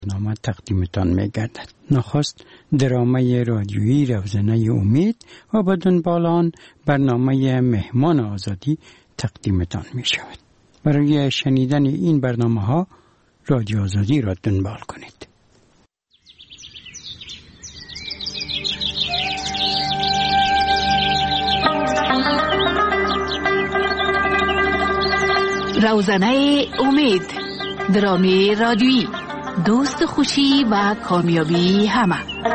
نامه تقدیمتان می‌گردد. نخست درامه رادیویی روزنه امید و بدون بالان برنامه مهمان آزادی تقدیمتان می‌شود. برای شنیدن این برنامه‌ها رادیو آزادی را دنبال کنید. روزنه امید، درامه رادیویی، دوست خوشی و کامیابی همه.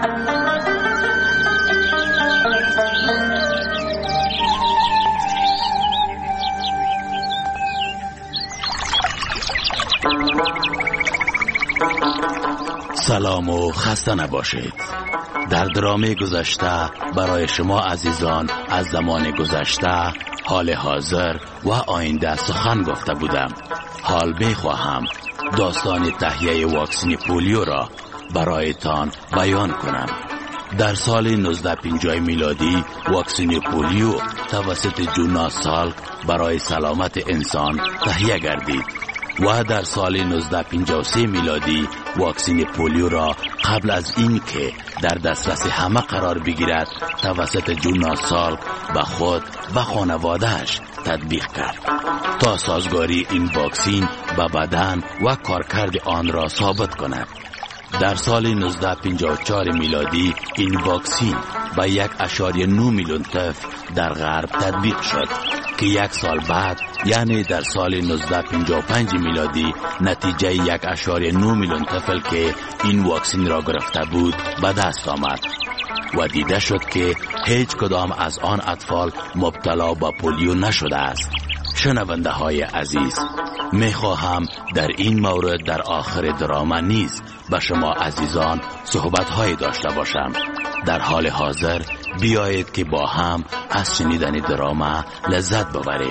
سلام و خسته نباشید. در درامه گذشته برای شما عزیزان از زمان گذشته، حال حاضر و آینده سخن گفته بودم. حال بخواهم داستان تهیه واکسن پولیو را برایتان بیان کنم. در سال 1950 میلادی واکسن پولیو توسط جونا سالک برای سلامت انسان تهیه گردید و در سال 1953 میلادی واکسن پولیو را قبل از این که در دسترس همه قرار بگیرد توسط جونا سالک به خود و خانوادهش تطبیق کرد تا سازگاری این واکسن به بدن و کارکرد آن را ثابت کند. در سال 1954 میلادی این واکسن به 1.9 میلیون طفل در غرب تطبیق شد که یک سال بعد یعنی در سال 1955 میلادی نتیجه 1.9 میلیون طفل که این واکسن را گرفته بود به دست آمد و دیده شد که هیچ کدام از آن اطفال مبتلا به پولیو نشده است. شنونده های عزیز، میخواهم در این مورد در آخر درامه نیز به شما عزیزان صحبت های داشته باشم. در حال حاضر بیایید که با هم از شنیدن درامه لذت ببریم.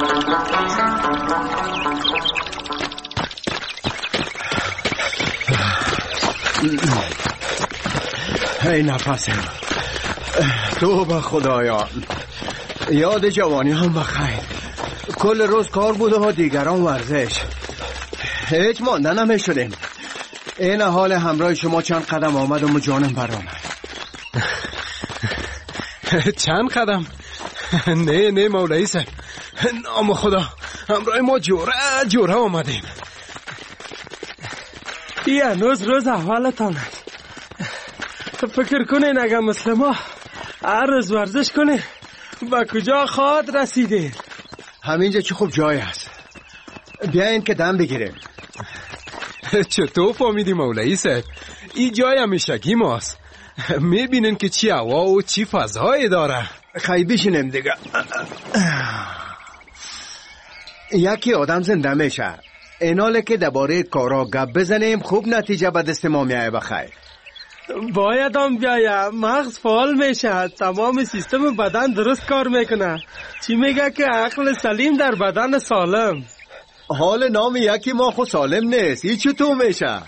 ای نفسم، تو به خدایان، یاد جوانی هم بخیر. کل روز کار بوده و دیگران ورزش، هیچ مانده نمیشدیم. این حال همراه شما چند قدم آمدم و جانم برآمد. چند قدم؟ نه مولوی صاحب، نام خدا، همراه ما جوره آمدیم. این هنوز روز اولتان. فکر کنین اگر مسلمان هر روز ورزش کنه با کجا خواهد رسیده؟ همینجا چه خوب جای است، بیاین که دم بگیریم. چطور فهمیدی مولوی صاحب؟ این جای همیشگی ماست. میبینین که چی هوا و چی فضایی داره. خیلی بشینیم دیگه. یکی آدم زنده میشه. ایناله که درباره کارا گپ بزنیم خوب نتیجه به دست ما میایه. بخیر باید هم بیایه، مغز فعال میشه، تمام سیستم بدن درست کار میکنه. چی میگه که عقل سلیم در بدن سالم. حال نام یکی ما خود سالم نیست، این چطور میشه؟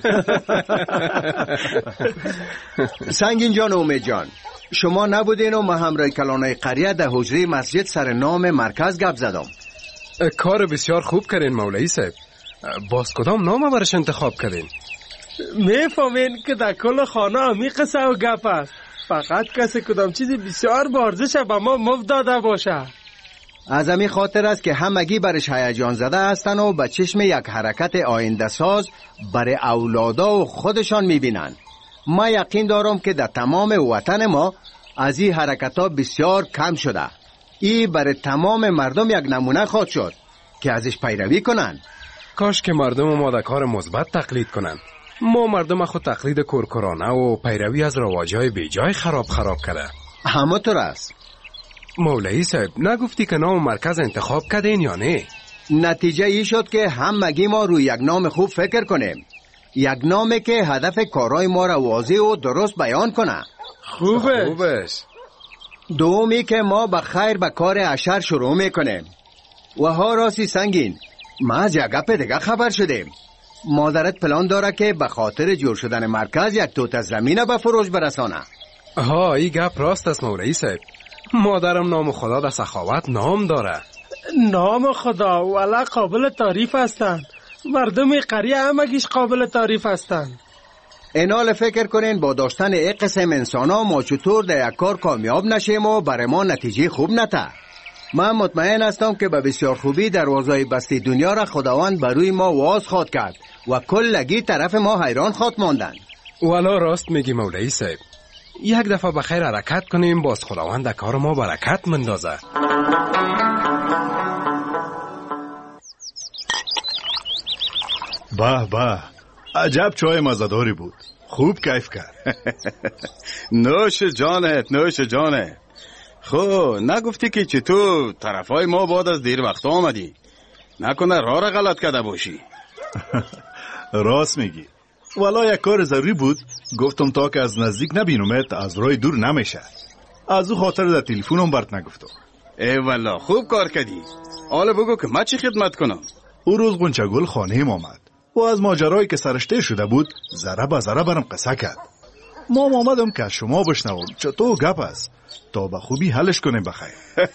سنگین جان و امید جان، شما نبودین و ما همراه کلانای قریه در حجره مسجد سر نام مرکز گپ زدم. کار بسیار خوب کردین مولوی صاحب. باز کدام نام برش انتخاب کردین؟ میفهمین که در کل خانه همی قصه و گپ است. فقط کسی کدام چیزی بسیار بارزش به ما مفت داده باشه. از همین خاطر است که همگی برش هیجان زده هستن و به چشم یک حرکت آینده ساز برای اولادا و خودشان میبینن. ما یقین دارم که در تمام وطن ما از این حرکت ها بسیار کم شده. این برای تمام مردم یک نمونه خواهد شد که ازش پیروی کنن. کاش که مردم ما در کار مثبت تقلید کنن. ما مردم خود تقلید کورکورانه و پیروی از رواجهای بیجای خراب کرده. همونطور است. مولوی صاحب، نگفتی که نام مرکز انتخاب کردین یا نه؟ نتیجه ای شد که همگی ما روی یک نام خوب فکر کنیم. یک نامی که هدف کارهای ما را واضح و درست بیان کنه. خوبش. دومی که ما به خیر به کار اشر شروع میکنیم. و ها راستی سنگین، ما از یک گپ دیگه خبر شدیم. مادرت پلان داره که به خاطر جور شدن مرکز یک توت زمینه به فروش برسانه. ها، این گپ راست است مولوی صاحب. مادرم نام خدا در سخاوت نام داره. نام خدا ولی قابل تعریف هستند. مردم قریه همگیش قابل تعریف هستند. اینال فکر کنین با داشتن یک قسم انسان ها ما چطور در یک کار کامیاب نشیم و برای ما نتیجه خوب نته. من مطمئن هستم که به بسیار خوبی دروازه بسته دنیا را خداوند بروی ما واز خواد کرد و کلگی طرف ما حیران خواد ماندن. والا راست میگی مولوی صاحب. یک دفعه بخیر حرکت کنیم باز خداوند در کار ما برکت مندازه. به عجب چای مزداری بود. خوب کیف کرد. نوش جانت. خب نگفتی که چطور طرفای ما بعد از دیر وقت آمدی؟ نکنه راه را غلط کرده باشی؟ راست میگی. والا یک کار ضروری بود. گفتم تا که از نزدیک نبینمت از راه دور نمیشه. از او خاطر در تلفنم برات نگفتم. ای والا خوب کار کردی. حالا بگو که من چی خدمت کنم؟ او روز غنچه‌گل خانه‌ام آمد و از ماجرایی که سرشته شده بود ذره به ذره برام قصه کرد. ما آمدم که از شما بشنوم چطور گپ است تا به خوبی حلش کنیم بخیر.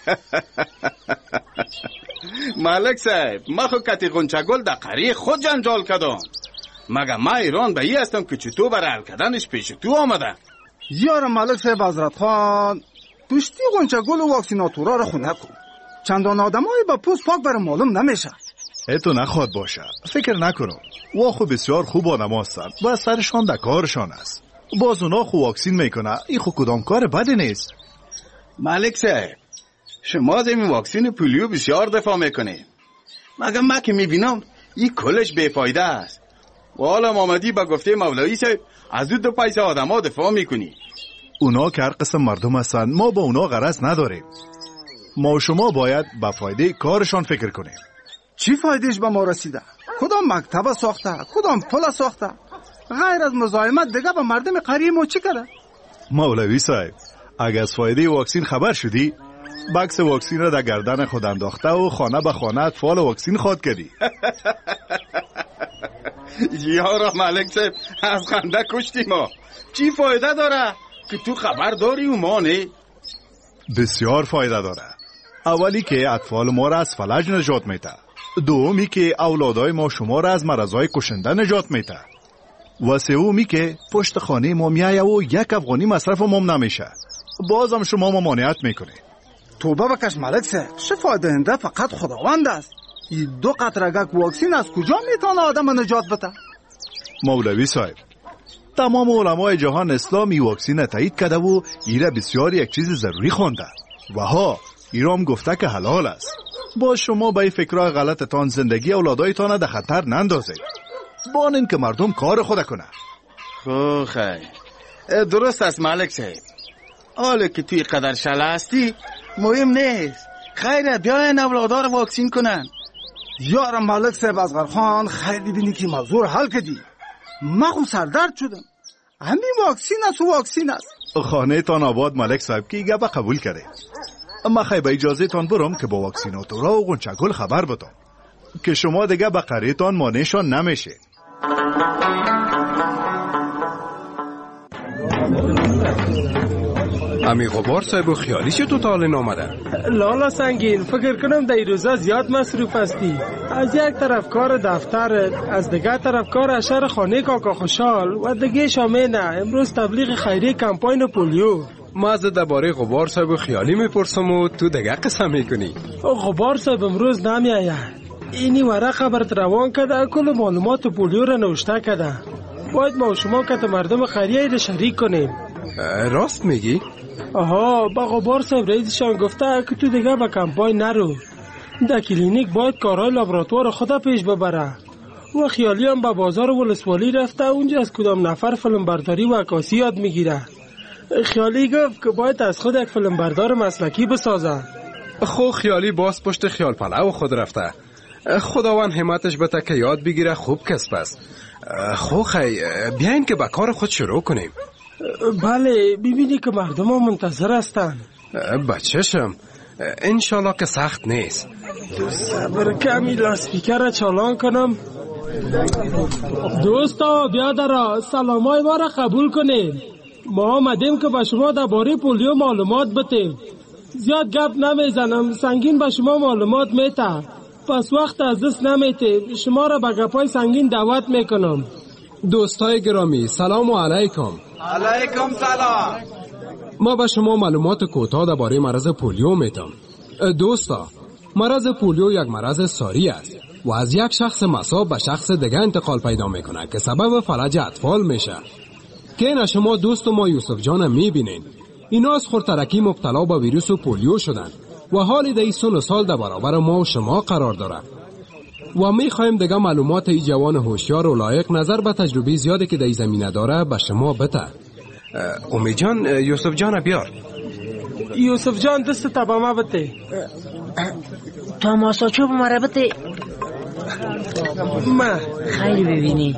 ملک صاحب ما خو کتی غنچه‌گل در قریه خود جنجال کردم. مگه من ایران به ای هستم که چطور برای حل کردنش پیش تو آمده؟ یار ملک صاحب حضرت خان دوستی غنچه‌گل و واکسیناتورا را خونه کن. چندان آدمای با پوست پاک برای معلوم نمیشه. تو نخواد باشه. فکر نکنم. واخو بسیار خوب آدم هستن و سرشان در کارشان است. باز اونا خو واکسین میکنه. این خو کدام کار بدی نیست. ملک صاحب شما از این واکسین پولیو بسیار دفاع میکنید. مگه من که میبینم این کلش بیفایده است. و حالا آمدی با گفته مولوی صاحب از دو پیسه آدم ها دفاع میکنی. اونا که هر قسم مردم هستن ما با اونا غرض نداریم. ما و شما باید به فایده کارشان فکر کنیم. چی فایدهش به ما رسیده؟ کدام مکتب ساخته؟ کدام پل ساخته؟ غیر از مزاحمت دیگه به مردم قریه ما چی کرده؟ مولوی صاحب اگه از فایده واکسین خبر شدی بکس واکسین را در گردن خود انداخته و خانه به خانه اطفال واکسین خواد کردی. یارا ملک صاحب از خنده کشتی ما. چی فایده داره که تو خبر داری و ما نه؟ بسیار فایده داره. اولی که اطفال ما را از فلج نجات میده. دومی که اولادای ما شما را از مرضای کشنده نجات میده. و سومی که پشت خانه ما میایه و یک افغانی مصرف ما نمیشه. بازم شما ممانعت میکنه. توبه بکش ملک صاحب. شفا دهنده فقط خداوند است. این 2 قطرگک واکسین از کجا میتونه آدم نجات بده؟ مولوی صاحب تمام علمای جهان اسلامی واکسین تایید کرده و ایره بسیار یک چیز ضروری خونده و ها ایرام گفته که حلال است. با شما به این فکرهای غلطتان زندگی اولادایتان در خطر نندازید. بانین که مردم کار خود کنه. خو خیر درست است ملک صاحب. حالا که توی قدر شله هستی مهم نیست. خیره بیاین اولادا رو واکسین کنن. یار ملک صاحب اصغر خان خیلی بینی که موضوع حل کردی. من خود سردرد شدم. همین واکسین است. خانه تان آباد ملک صاحب که گپ قبول کرده. اما خیلی به اجازه تان برم که با واکسیناتورا و غنچه‌گل خبر بدم که شما دیگه به قریه تان مانعشان نمیشه. امی غبار صاحب و خیالی چه تو تاله نامده؟ لالا سنگین فکر کنم در این روزا زیاد مصروف هستی. از یک طرف کار دفتر، از دیگه طرف کار اشر خانه کاکا خوشحال و دیگه شامینه امروز تبلیغ خیریه کمپاین پولیو. ما از درباره غبار صاحب و خیالی میپرسم و تو دیگه قسم میکنی. غبار صاحب امروز نمیآید. اینی ورقه برات روان کرده کل معلومات پولیو را نوشته کرده. باید ما و شما که مردم خیریه را شریک کنیم. راست میگی؟ آها با غبار صاحب رئیسشان گفته که تو دیگه با کمپاین نرو. در کلینیک باید کارهای لابراتوار خدا پیش ببره. و خیالی هم به بازار ولسوالی رفته اونجا از کدام نفر فیلم برداری و عکاسی یاد میگیره. خیالی گفت که باید از خود یک فیلم بردار مسلکی بسازه. خو خیالی باز پشت خیال پلو خود رفته. خداوند همتش بده که یاد بگیره خوب کسب است. خو خی بیاین که به کار خود شروع کنیم. بله ببینی که مردم ها منتظر هستن. بچشم انشالله که سخت نیست. صبر کمی لاسپیکر را چالان کنم. دوستا بیا درا سلامای ما را قبول کنید. ما آمدیم که به شما درباره پولیو معلومات بتیم. زیاد گپ نمیزنم سنگین به شما معلومات میتم. پس وقت از دست نمیته. شما را به گپای سنگین دعوت میکنم. دوستای گرامی سلام علیکم. علیکم سلام. ما به شما معلومات کوتاه درباره مرض پولیو میدم. دوستا، مرض پولیو یک مرض ساری است و از یک شخص مصاب به شخص دیگه انتقال پیدا میکنه که سبب فلج اطفال میشه. که اینا شما دوست ما یوسف جان میبینین. اینا از خورترکی مبتلا به ویروس پولیو شدن و حالی در سن و سال در برابر ما و شما قرار داره. و میخوایم دیگه معلومات ای جوان هوشیار و لایق نظر به تجربه زیادی که در زمینه داره به شما بده. امید جان، یوسف جان بیار. یوسف جان دست تا به ما بده. تماساچوب مرا بده. ما خیلی ببینی.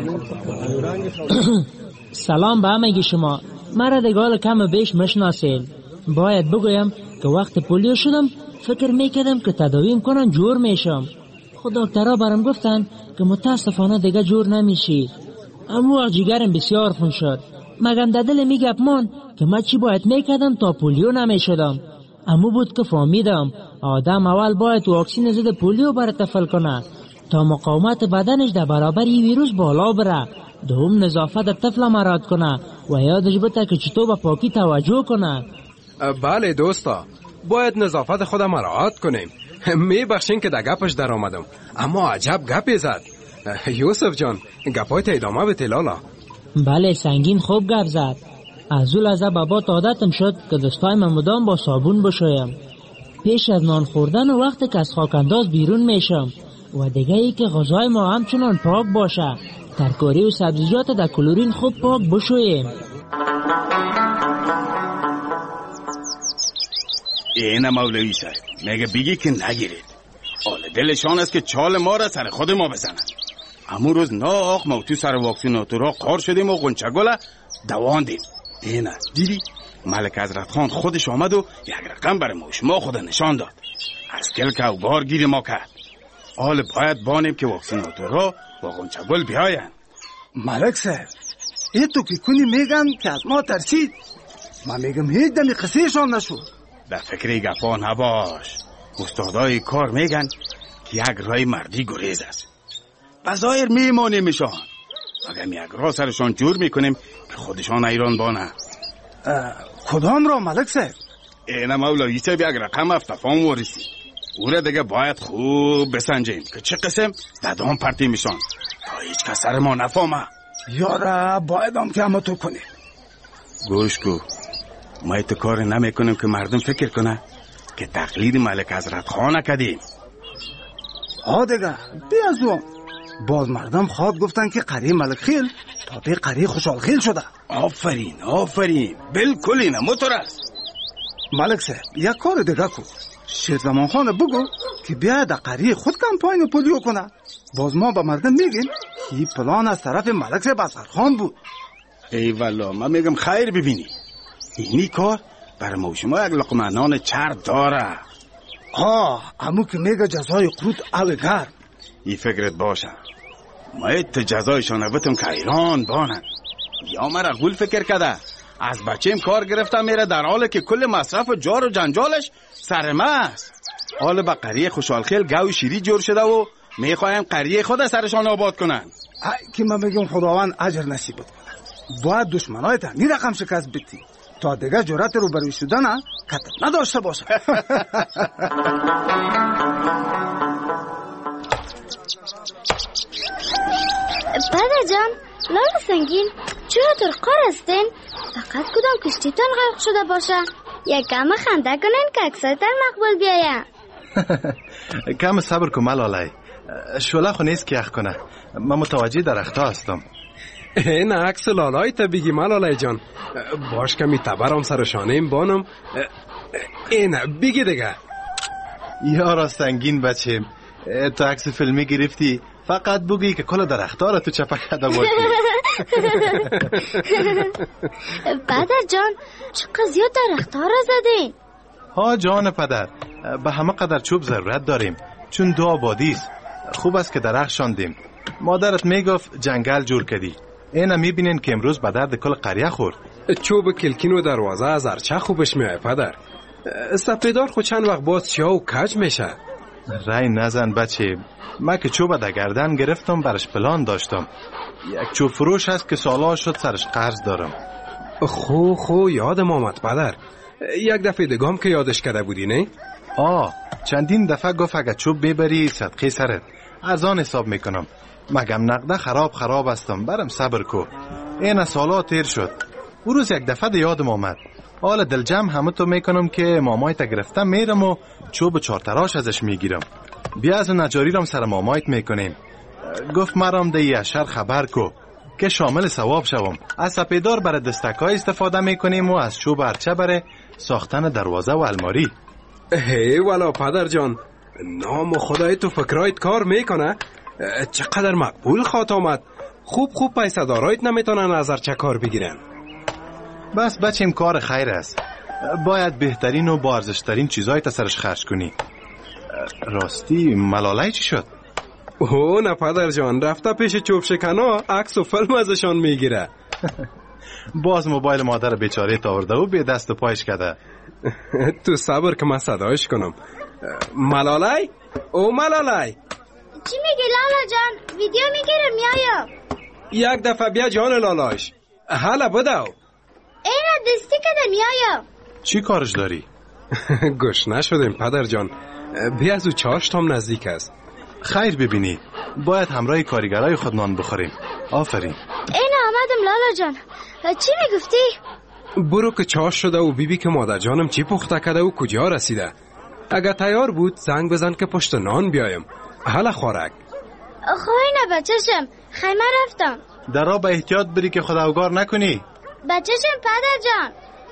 سلام به همه شما. مرا دگال کم و بیش مشناسین. باید بگویم که وقت پولیو شدم فکر میکردم که تداویم کنن جور میشم. خود دکترها برام گفتن که متاسفانه دیگه جور نمیشی. اما جگرم بسیار خون شد. مگم در دل میگپ مان که من چی باید میکردم تا پولیو نمیشدم. اما بود که فهمیدم آدم اول باید واکسین ضد پولیو بر طفل کنه تا مقاومت بدنش در برابر این ویروس بالا بره. دوم نظافت طفل مراعات کنه و یادش بده که چطور به پاکی توجه کنه. بله دوستا، باید نظافت خود مراعات کنیم. میبخشین که در گپش در آمدم، اما عجب گپی زد. یوسف جان، گپایت ادامه بده لالا. بله سنگین خوب گپ زد. از اون لحظه بابات عادتم شد که دستای من مدام با صابون بشویم. پیش از نان خوردن و وقتی که از خاکانداز بیرون میشم و دیگه ای که غذای ما همچنان پاک باشه. ترکاری و سبزیجات در کلورین خوب پاک بشویم. اینه مولوی صاحب میگه بگی که نگیرید. حال دلشان است که چال ما را سر خود ما بزنن. امون روز ناخ ما تو سر واکسیناتورا قار شدیم و غنچگل دواندیم. اینه دیدی ملک حضرت خان خودش آمد و یک رقم برای ما شما خود نشان داد. از کلک او بار گیری ما کرد. حال باید بانیم که واکسیناتورا و غنچگل بیاین. ملک صاحب این تو که کنی میگن که از ما ترسید. من میگم هیچ دمی قصهشان نشد. در فکر گپا نباش. استادای کار میگن که یک رای مردی گریز است. بظاهر میمانیمشان اگر یک راه سرشان جور میکنیم که خودشان ایران بانه. کدام را ملک صاحب؟ اینه مولوی صاحب یک رقم افتفام ورسی. او را دیگه باید خوب بسنجیم که چه قسم دادام پرتی میشان تا هیچ کس سر ما نفهمه. یاره باید هم که همه تو کنی. گوش کو، ما ایت کار نمیکنیم که مردم فکر کنه که تقلید ملک حضرت خان کدیم. ها دیگه بیازو باز مردم خواد گفتن که قری ملک خیل تا به قری خوشحال خیل شده. آفرین آفرین، بالکل اینه موتور است. ملک صاحب یک کار دیگه کو، شیرزمان خان بگو که بیاید قری خود کمپاین پولیو کنه. باز ما با مردم میگیم این پلان از طرف ملک صاحب اصغر خان بود. ای والا من میگم خیر ببینی اینی کار برای ما شما یک لقمه نان چرب داره. امو که میگه جزای قروت او گرم. این فکرت باشه ما ایت جزایشان بتم که ایران بانن. یا مرا غول فکر کده از بچیم کار گرفتم میره در حالی که کل مصرف و جار و جنجالش سرمه است. حال با قریه خوشحالخیل گو شیری جور شده و میخوایم قریه خود سرشان آباد کنن. که من میگم خداوند اجر نصیب کنه. باید دشمنای تنی رقم شکست بدی تا دیگه جرأت رو بروی شدن کتر نداشته باشه. پدر جان، لال سنگین چرا ترقار هستین؟ فقط کدام کشتیتان غرق شده باشه. یک کم خنده کنین که اکثرتر مقبول بیایم. کم صبر کن ملاله، شوله خو نیست که یخ کنه. من متوجه درختا هستم. این عکس لالای تا بگی ملاله جان. باش کمی تبرم سر شانه بانم. این بگی دیگه. یارا سنگین بچیم، تو عکس فیلمی گرفتی فقط بگی که کل درختا را تو چپکده باشی. پدر جان چقدر زیاد درختا را زدین؟ ها جان پدر، به همه قدر چوب ضرورت داریم چون دو آبادی است. خوب است که درخت شاندیم. مادرت میگفت جنگل جور کردی. اینا میبینین که امروز به درد کل قریه خورد. چوب کلکین و دروازه از ارچه خوبش میای پدر. سپیدار خود چند وقت باز سیاه و کج میشه. رای نزن بچه. من که چوب در گردن گرفتم برش پلان داشتم. یک چوب فروش هست که سالا شد سرش قرض دارم. خو یادم آمد پدر. یک دفعه دگام که یادش کرده بودی نه؟ چندین دفعه گفت اگه چوب ببری صدقه سرت ارزان حساب میکنم. مگم نقده خراب هستم، برم صبر کو. این سالا تیر شد. او روز یک دفعه یادم آمد. حالا دل جمع همه تو میکنم که مامایت گرفتم میرم و چوب چارتراش ازش میگیرم. بیا از نجاری رم سر مامایت میکنیم. گفت مرام ده یشر خبر کو که شامل ثواب شوم. از سپیدار برای دستکای استفاده میکنیم و از چوب ارچه برای ساختن دروازه و الماری. هی والا پدر جان، نام خدای تو فکرایت کار میکنه. چقدر مقبول خواهد آمد. خوب پیسه دارایت نمیتونن از ارچه کار بگیرن. بس بچیم کار خیر است. باید بهترین و با ارزشترین چیزای تا سرش خرج کنی. راستی ملالای چی شد؟ نه پدر جان، رفته پیش چوب شکنا عکس و فیلم ازشان میگیره. باز موبایل مادر بیچاره آورده و به دست و پایش کرده. تو صبر که من صدایش کنم. ملالای؟ ملالای چی میگی لالا جان؟ ویدیو میگیره میایم. یک دفعه بیا جان لالایش. حالا بدو. اینا دستی کده میایم. چی کارش داری؟ گوش نشدیم پدر جان. بیا از او چاشتم نزدیک است. خیر ببینی، باید همراه کارگرای خود نان بخوریم. آفرین. اینا آمدم لالا جان. چی میگفتی؟ برو که چاش شده و بیبی که مادر جانم چی پخته کرده و کجا رسیده. اگه تیار بود زنگ بزن که پشت نان بیایم. حالا خورک. خوینه بچشم، خیمه رفتم. درا به احتیاط بری که خداوگار نکنی. بچشم پدر جان.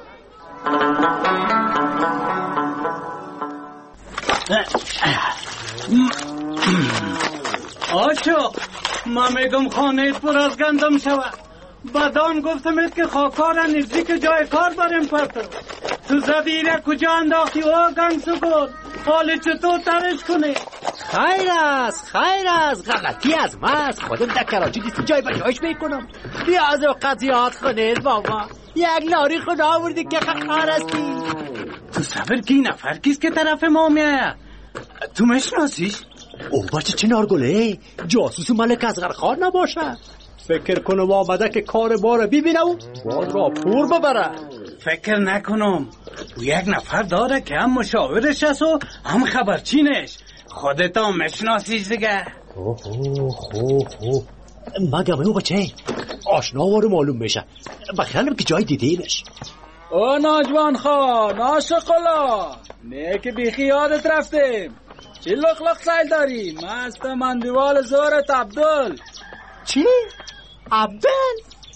آشو من میگم خانه پر از گندم شود. بدان گفتمت که خاکار نزدیک جای کار بریم پرتو. تو زدیره کجا انداختی و گنگ سکن. حال چطور ترش کنی؟ خیر است غلطی از من است. خودم در کراچی دیسی جای بجایش میکنم. بیا از قضیات کنید بابا. یک لاری خود آوردی که خکار هستی. تو صبر که این نفر کیست که طرف ما میایه؟ تو مشناسیش؟ او بچه چنارگله جاسوس ملک اصغرخان نباشه. فکر کنم آمده که کار باره ببینه و بار را پور ببره. فکر نکنم. او یک نفر داره که هم مشاورش است و هم خبرچینش. خودت هم مشناسیش دیگه. خوب مگه او بچه آشنا وارو معلوم میشه. بخیالم که جای دیدیمش. او ناجوان خان عاشقالا نه که بیخی یادت رفتیم. چی لخ سیل داری؟ مست من دیوال زورت عبدال. چی؟ عبدال؟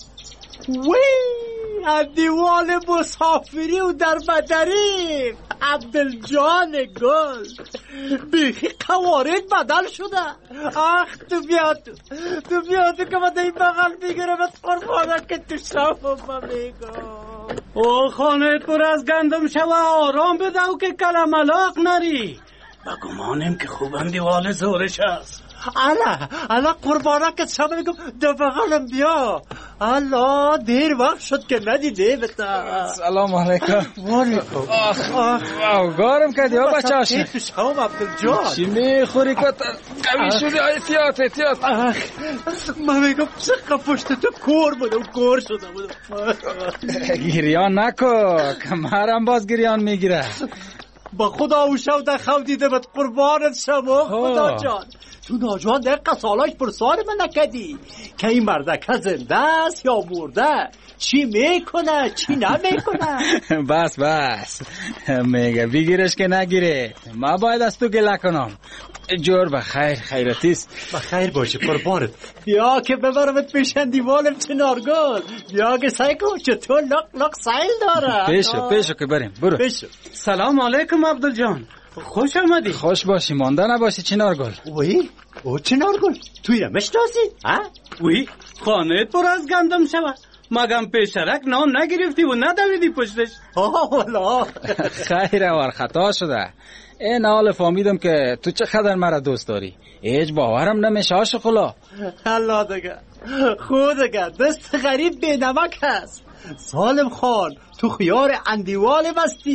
وی دیوال مسافری و در بدری. عبدال جان گل بیخی قوارد بدل شده. آخ تو بیا تو که من این بغل میگرم از قربانه که تو شفم میگم. او خانه پر از گندم شوه آرام بدو که کلملاق نری. بگمانم که خوبم دیوال زورش است. الا قربانه که شما میگم دو بغلم بیا. الا دیر وقت شد که ندیده بتا. سلام علیکم. وعلیکم. آخ گارم کردی ها بچه هاشی. تو شما عبدالجان چی میخوری کتا قوی شدی؟ احتیاط من میگم چقدر پشت تو کور بودم کور شده بودم. گریان نکو کمرم باز گریان میگیره. با خدا او شو در خو دیده بد قربانت شما خدا جان. تو ناجوان دقیقه سالاش پر سال من نکدی که این مردکه زنده است یا مرده. چی میکنه چی نمیکنه. بس میگه بگیرش که نگیره. ما باید از تو گله کنم. جور بخیر خیرتیست. بخیر باشه قربانت. بیا که ببرمت پیشن دیوالم چنارگل. بیا که سعی کن چطور لق سایل داره. پیشو که بریم برو. پیشو. سلام علیکم عبدالجان. خوش آمدی. خوش باشی مانده نباشی چنارگل. وی او چنارگل توی را مشناسی؟ وی خانه پر از گندم شود. مگم پیشرک نام نگرفتی و ندویدی پشتش. والا خیره ور خطا شده. این حال فهمیدم که تو چقدر مرا دوست داری. هیچ باورم نمیشه عاشقالا. الله دیگه خود دیگه دست غریب بی نمک هست. سالم خان تو خیار اندیوال بستی.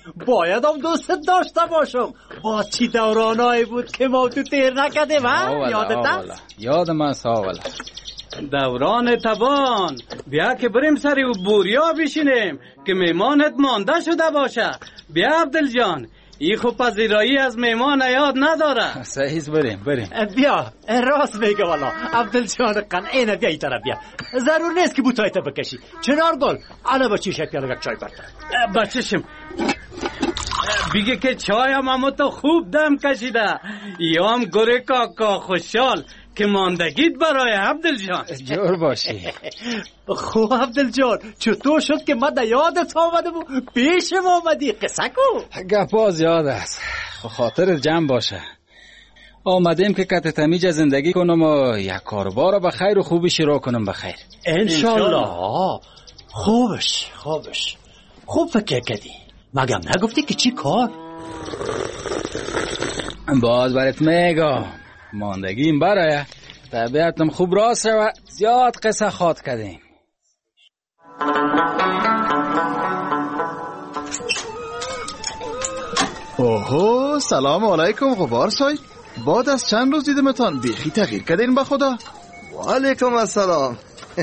باید هم دوستت داشته باشم. با چی دورانایی بود که ما تو تیر نکدیم یادت هست؟ یادم است آولا. دوران تبان. بیا که بریم سری و بوریا بشینیم که میمانت مانده شده باشه. بیا عبدل جان، ای خوب پذیرایی از میمان یاد نداره. صحیح، بریم. بیا راست میگه والا عبدل جان قنعینه. بیا ای طرف بیا. ضرور نیست که بوتایت بکشی. چنار گل انا با چی شکل یک چای برده بچشم. بیگه که چای هم تو خوب دم کشیده. یا هم گره کاکا خوشحال که ماندگیت برای عبدل جان. جور باشی. خوب عبدل جان، چطور شد که من یادت آمده بود پیشم آمدی؟ قصه کو. گپا زیاد است، خاطر جمع باشه. آمدیم که کتتمیج زندگی کنم و یک کاربار رو به خیر و خوبی شروع کنم به خیر. انشالله. خوبش. خوب فکر کردی. مگم نگفتی که چی کار؟ باز برات میگم ماندگیم برای طبیعتم خوب راست و زیاد قصه خاط کردیم. اوهو، سلام علیکم غبار صاحب. بعد از چند روز دیدمتان بیخی تغییر کردین به خدا. و علیکم السلام.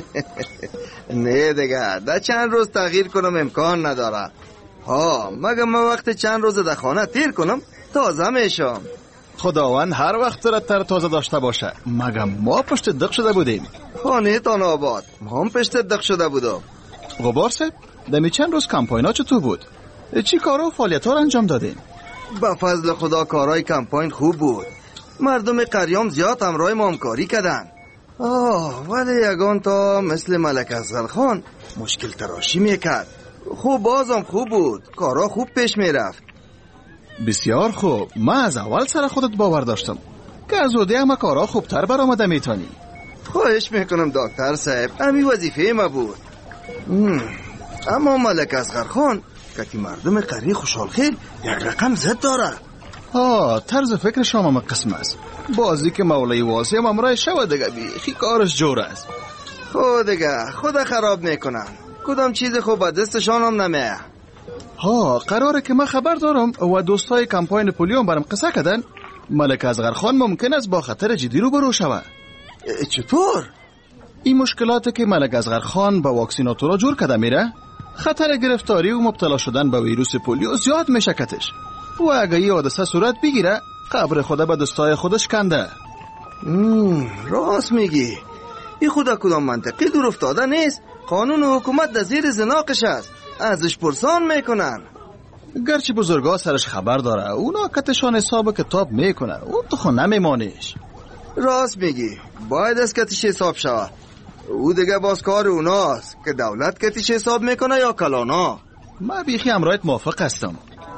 نه دیگه در چند روز تغییر کنم امکان نداره. مگه من وقت چند روز در خانه تیر کنم تازه میشم. خداوند هر وقت را تر تازه داشته باشه. مگه ما پشت دق شده بودیم؟ خانه تان آباد، ما هم پشت دق شده بودم. غبار صاحب، دمی چند روز کمپاینا چطور بود؟ چی کارا و فعالیت ها را انجام دادین؟ با فضل خدا کارای کمپاین خوب بود. مردم قریام زیاد همراه ما همکاری کردن. ولی یگان تا مثل ملک اصغر خان مشکل تراشی میکرد. خوب بازم خوب بود، کارا خوب پیش میرفت. بسیار خوب. من از اول سر خودت باور داشتم که از اوده همه کارا خوبتر برآمده میتونی. خواهش میکنم دکتر صاحب، همین وظیفه ما بود. اما ملک اصغر خان که مردم قریه خوشحال خیل یک رقم زد داره. طرز فکر شما هم قسم است. بازی که مولی واسی هم امرای شود دیگه بیخی کارش جور است. خود دیگه خدا خراب میکنن. کدام چیز خوب دستشان هم نمیه. قراره که من خبر دارم و دوستای کمپاین پولیو برام قصه کردن ملک اصغر خان ممکن است با خطر جدی روبرو شود. چطور؟ این مشکلاتی که ملک اصغر خان با واکسیناتورا جور کرده میره، خطر گرفتاری و مبتلا شدن به ویروس پولیو زیاد میشه کتش. و اگه این حادثه صورت بگیره قبر خدا به دوستای خودش کنده. راست میگی. این خدا کدام منطقی دور افتاده نیست. قانون و حکومت در زیر زناقش است، ازش پرسان میکنن. گرچه بزرگا سرش خبر داره، اونا کتشان حساب کتاب میکنن، اون تو خود نمیمانیش. راست میگی، باید از کتش حساب شود. او دیگه باز کار اوناست که دولت کتش حساب میکنه یا کلانا. من بیخی همراهت موافق هستم.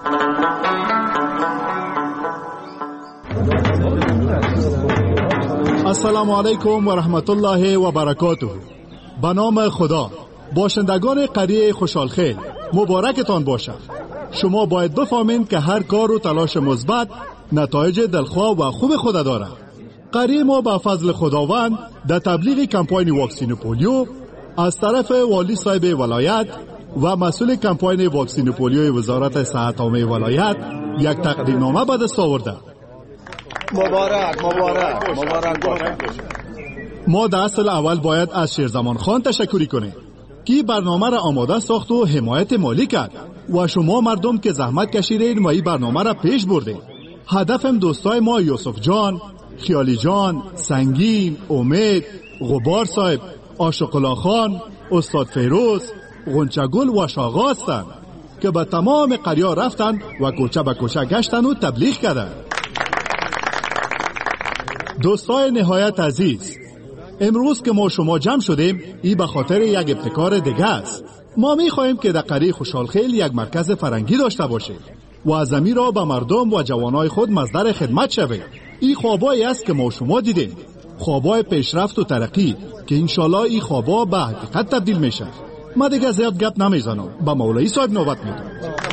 السلام علیکم و رحمت الله و برکاته. به نام خدا. باشندگان قریه خوشحالخیل مبارکتان باشد. شما باید بفهمین که هر کار و تلاش مثبت نتایج دلخواه و خوب خود دارد. قریه ما به فضل خداوند در تبلیغ کمپاین واکسین پولیو از طرف والی صاحب ولایت و مسئول کمپاین واکسین پولیو وزارت صحت عامه ولایت یک تقدیم نامه به دست آورده. مبارک. ما در اصل اول باید از شیرزمان خان تشکری کنیم که برنامه را آماده ساخت و حمایت مالی کرد و شما مردم که زحمت کشیدین و این برنامه را پیش بردین. هدفم دوستای ما یوسف جان، خیالی جان، سنگین، امید، غبار صاحب، عاشق خان، استاد فیروز، غنچگل و شاغا هستند که به تمام قریه رفتن و کوچه به کوچه گشتن و تبلیغ کردن. دوستای نهایت عزیز، امروز که ما شما جمع شدیم این به خاطر یک ابتکار دیگه است. ما میخواهیم که در قریه خوشحالخیل یک مرکز فرنگی داشته باشیم و از زمین را به مردم و جوانای خود مصدر خدمت شویم. این خوابایی است که ما شما دیدیم، خوابای پیشرفت و ترقی که انشالله این خوابا به حقیقت تبدیل میشه. ما دیگه زیاد گپ نمیزنم، با مولوی صاحب نوبت میدم.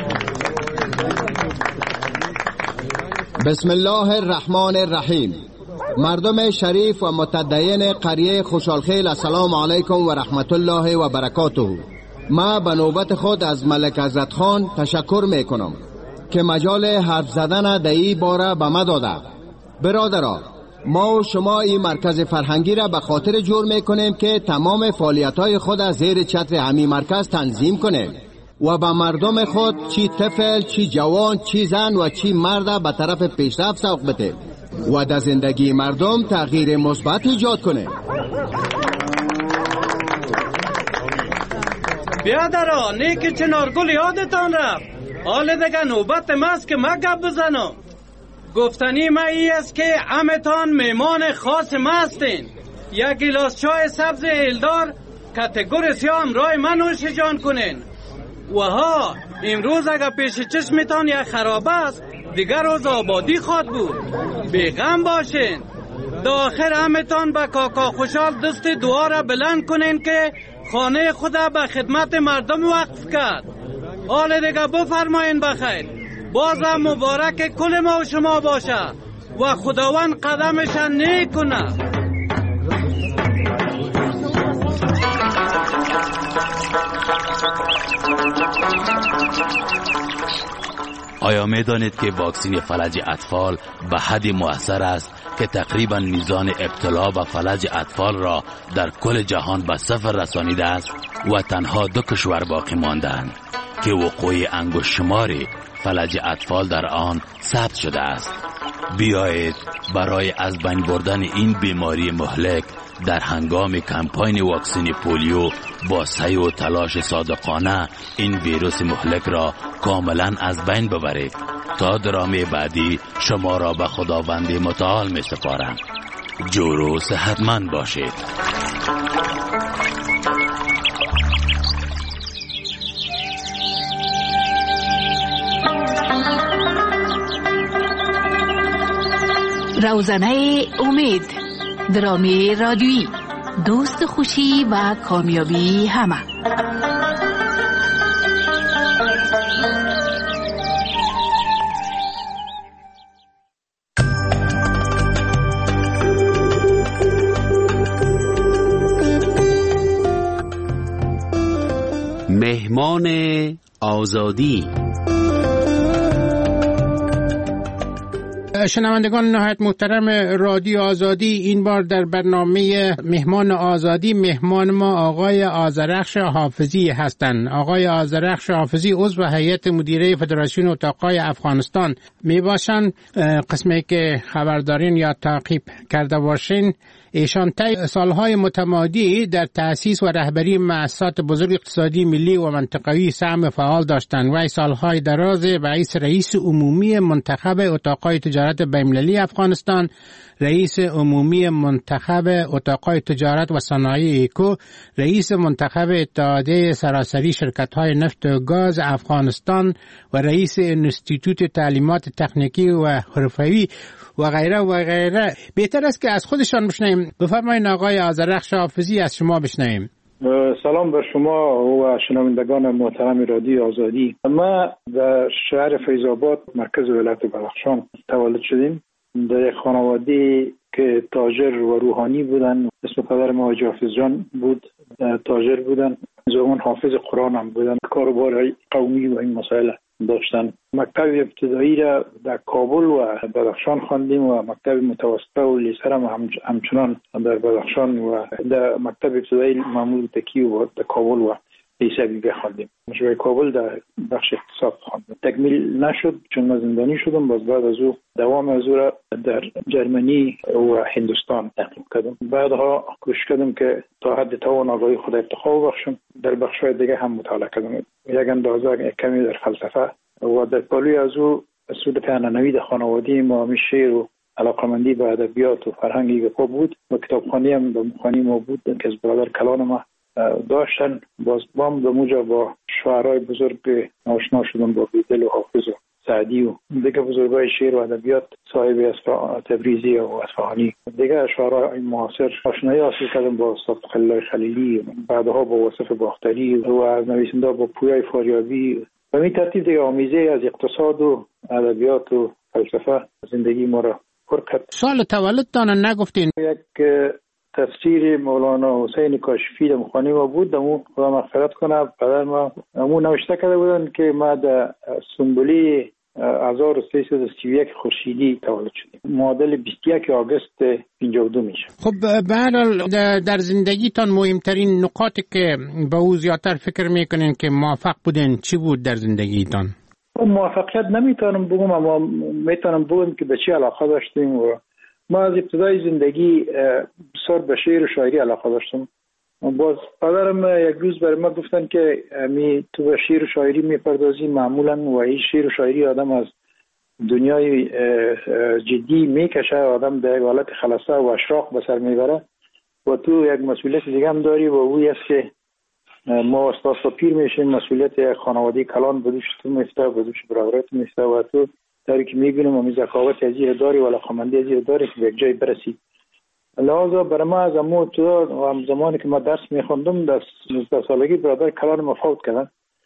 بسم الله الرحمن الرحیم. مردم شریف و متدین قریه خوشحالخیل، السلام علیکم و رحمت الله و برکاته. ما به نوبت خود از ملک عزت خان تشکر میکنم که مجال حرف زدن در این باره به ما داده. برادران، ما و شما این مرکز فرهنگی را به خاطر جور میکنیم که تمام فعالیت‌های خود از زیر چتر همین مرکز تنظیم کنیم و به مردم خود چی طفل، چی جوان، چی زن و چی مرد به طرف پیشرفت سوق بده و در زندگی مردم تغییر مثبت ایجاد کنه. بیادرا نیک چنارگل یادتان رفت. حال دیگه نوبت ماست که ما گپ بزنم. گفتنی ما ای است که همتان میمان خاص ما هستین. یک گلاس چای سبز ایلدار کاتگوری سیاه همراه من نوش جان کنین. و ها امروز اگر پیش چشمتان یک خراب است دیگر روز آبادی خواد بود. بیغم باشین. داخل همتان به کاکا خوشحال دست دعا را بلند کنین که خانه خدا به خدمت مردم وقف کرد. حال دیگه بفرمایین بخیر. بازم مبارک کل ما و شما باشه و خداوند قدمشان نیک کنه. آیا میدانید که واکسن فلج اطفال به حد مؤثر است که تقریبا میزان ابتلا به فلج اطفال را در کل جهان به صفر رسانیده است و تنها 2 کشور باقی ماندند که وقوع انگشت شمار فلج اطفال در آن ثبت شده است. بیایید برای از بین بردن این بیماری مهلک در هنگام کمپاین واکسن پولیو با سعی و تلاش صادقانه این ویروس مهلک را کاملا از بین ببرید. تا درامه بعدی شما را به خداوند متعال می سپارم. جور و صحتمند باشید. روزنه امید، درامی رادیویی، دوست خوشی و کامیابی همه. مهمان آزادی. شنوندگان نهایت محترم رادیو آزادی، این بار در برنامه مهمان آزادی مهمان ما آقای آذرخش حافظی هستند. آقای آذرخش حافظی عضو هیئت مدیره فدراسیون اتاقای افغانستان می باشند. قسمی که خبردارین یا تعقیب کرده باشین، ایشان طی سالهای متمادی در تأسیس و رهبری مؤسسات بزرگ اقتصادی ملی و منطقوی سهم فعال داشتند و سالهای دراز رئیس عمومی منتخب اتاقای تجارت بین‌المللی افغانستان، رئیس عمومی منتخب اتاقای تجارت و صنایع ایکو، رئیس منتخب اتحادیه سراسری شرکت‌های نفت و گاز افغانستان و رئیس انستیتوت تعلیمات تکنیکی و حرفه‌ای و غیره و غیره. بهتر است که از خودشان بشنویم. بفرمایید آقای آذرخش حافظی، از شما بشنویم. سلام بر شما و شنوندگان محترم رادیو آزادی. ما در شهر فیض‌آباد مرکز ولایت بدخشان تولد شدیم. در یک خانواده که تاجر و روحانی بودن. اسم پدر ما حاجی حافظ جان بود، تاجر بودن. زمان حافظ قرآن هم بودن. کاروبار قومی و این مسائل داشتن. مکتب ابتدایی را در کابل و بدخشان خواندیم و مکتب متوسطه و لیسه را همچنان در بدخشان و در مکتب ابتدایی معمول تکی و در کابل و لیسه بیگه خواندیم. مشروع کابل در بخش اقتصاد خواندیم. تکمیل نشد چون من زندانی شدم. باز بعد از او دوام از او را در جرمنی و هندوستان تحقیق کردم. بعدها کوشش کردم که تا حد توان آگاهی خود ارتقا بخشم. در بخش‌های دیگه هم مطالعه کردم. یک اندازه کمی در فلسفه و در پالوی از او سود پهنانوی در خانواده ما همیشه شعر و علاقمندی به ادبیات و فرهنگی خوب بود و کتابخوانی هم به مخانی ما بود که از برادر کلان ما داشتن. باز بام به موجب با شاعرای بزرگ آشنا شدم، با بیدل و حافظ و سعدی و دیگه بزرگای شعر و ادبیات صاحب تبریزی و اصفهانی. دیگه شاعرای معاصر آشنایی حاصل کردم با استاد خلیل خلیلی، بعدها با واصف باختری و از نویسنده با پویای فاریابی. و این ترتیب دیگه آمیزه از اقتصاد و ادبیات و فلسفه زندگی ما را پر کرد. سال تولدتان نگفتین؟ یک تفسیر مولانا حسین کاشفی در خانه ما بود. دمو خدا مغفرت کنه، پدر ما همو نوشته کرده بودن که ما در سنبولی 1331 خورشیدی تولد شدیم. معادل 21 آگوست 52 میشه. خب به هر حال در زندگیتان مهمترین نقاطی که به او زیادتر فکر میکنین که موفق بودین چی بود در زندگیتان؟ موفقیت نمیتونم بگم، اما میتونم بگم که به چی علاقه داشتیم. و ما از ابتدای زندگی بسیار به شعر و شاعری علاقه داشتم. باز پدرم یک روز برای ما گفتن که تو به شعر و شاعری میپردازی معمولا و این شعر و شاعری آدم از دنیای جدی میکشه، آدم در یک حالت خلاصه و اشراق به سر میبره و تو یک مسئولیت دیگه هم داری و اوی است که ما استاد پیر میشیم، مسئولیت خانواده کلان بدوش تو میفته، بدوش برادرت میفته و تو داری که میبینم و ذکاوت ازیر داری و علاقمندی ازیر داری که به یک جای برسی. لحاظا برای ما از امو تو زمانی که ما درس میخوندم در 19 سالگی برادر کلان ما فوت کردن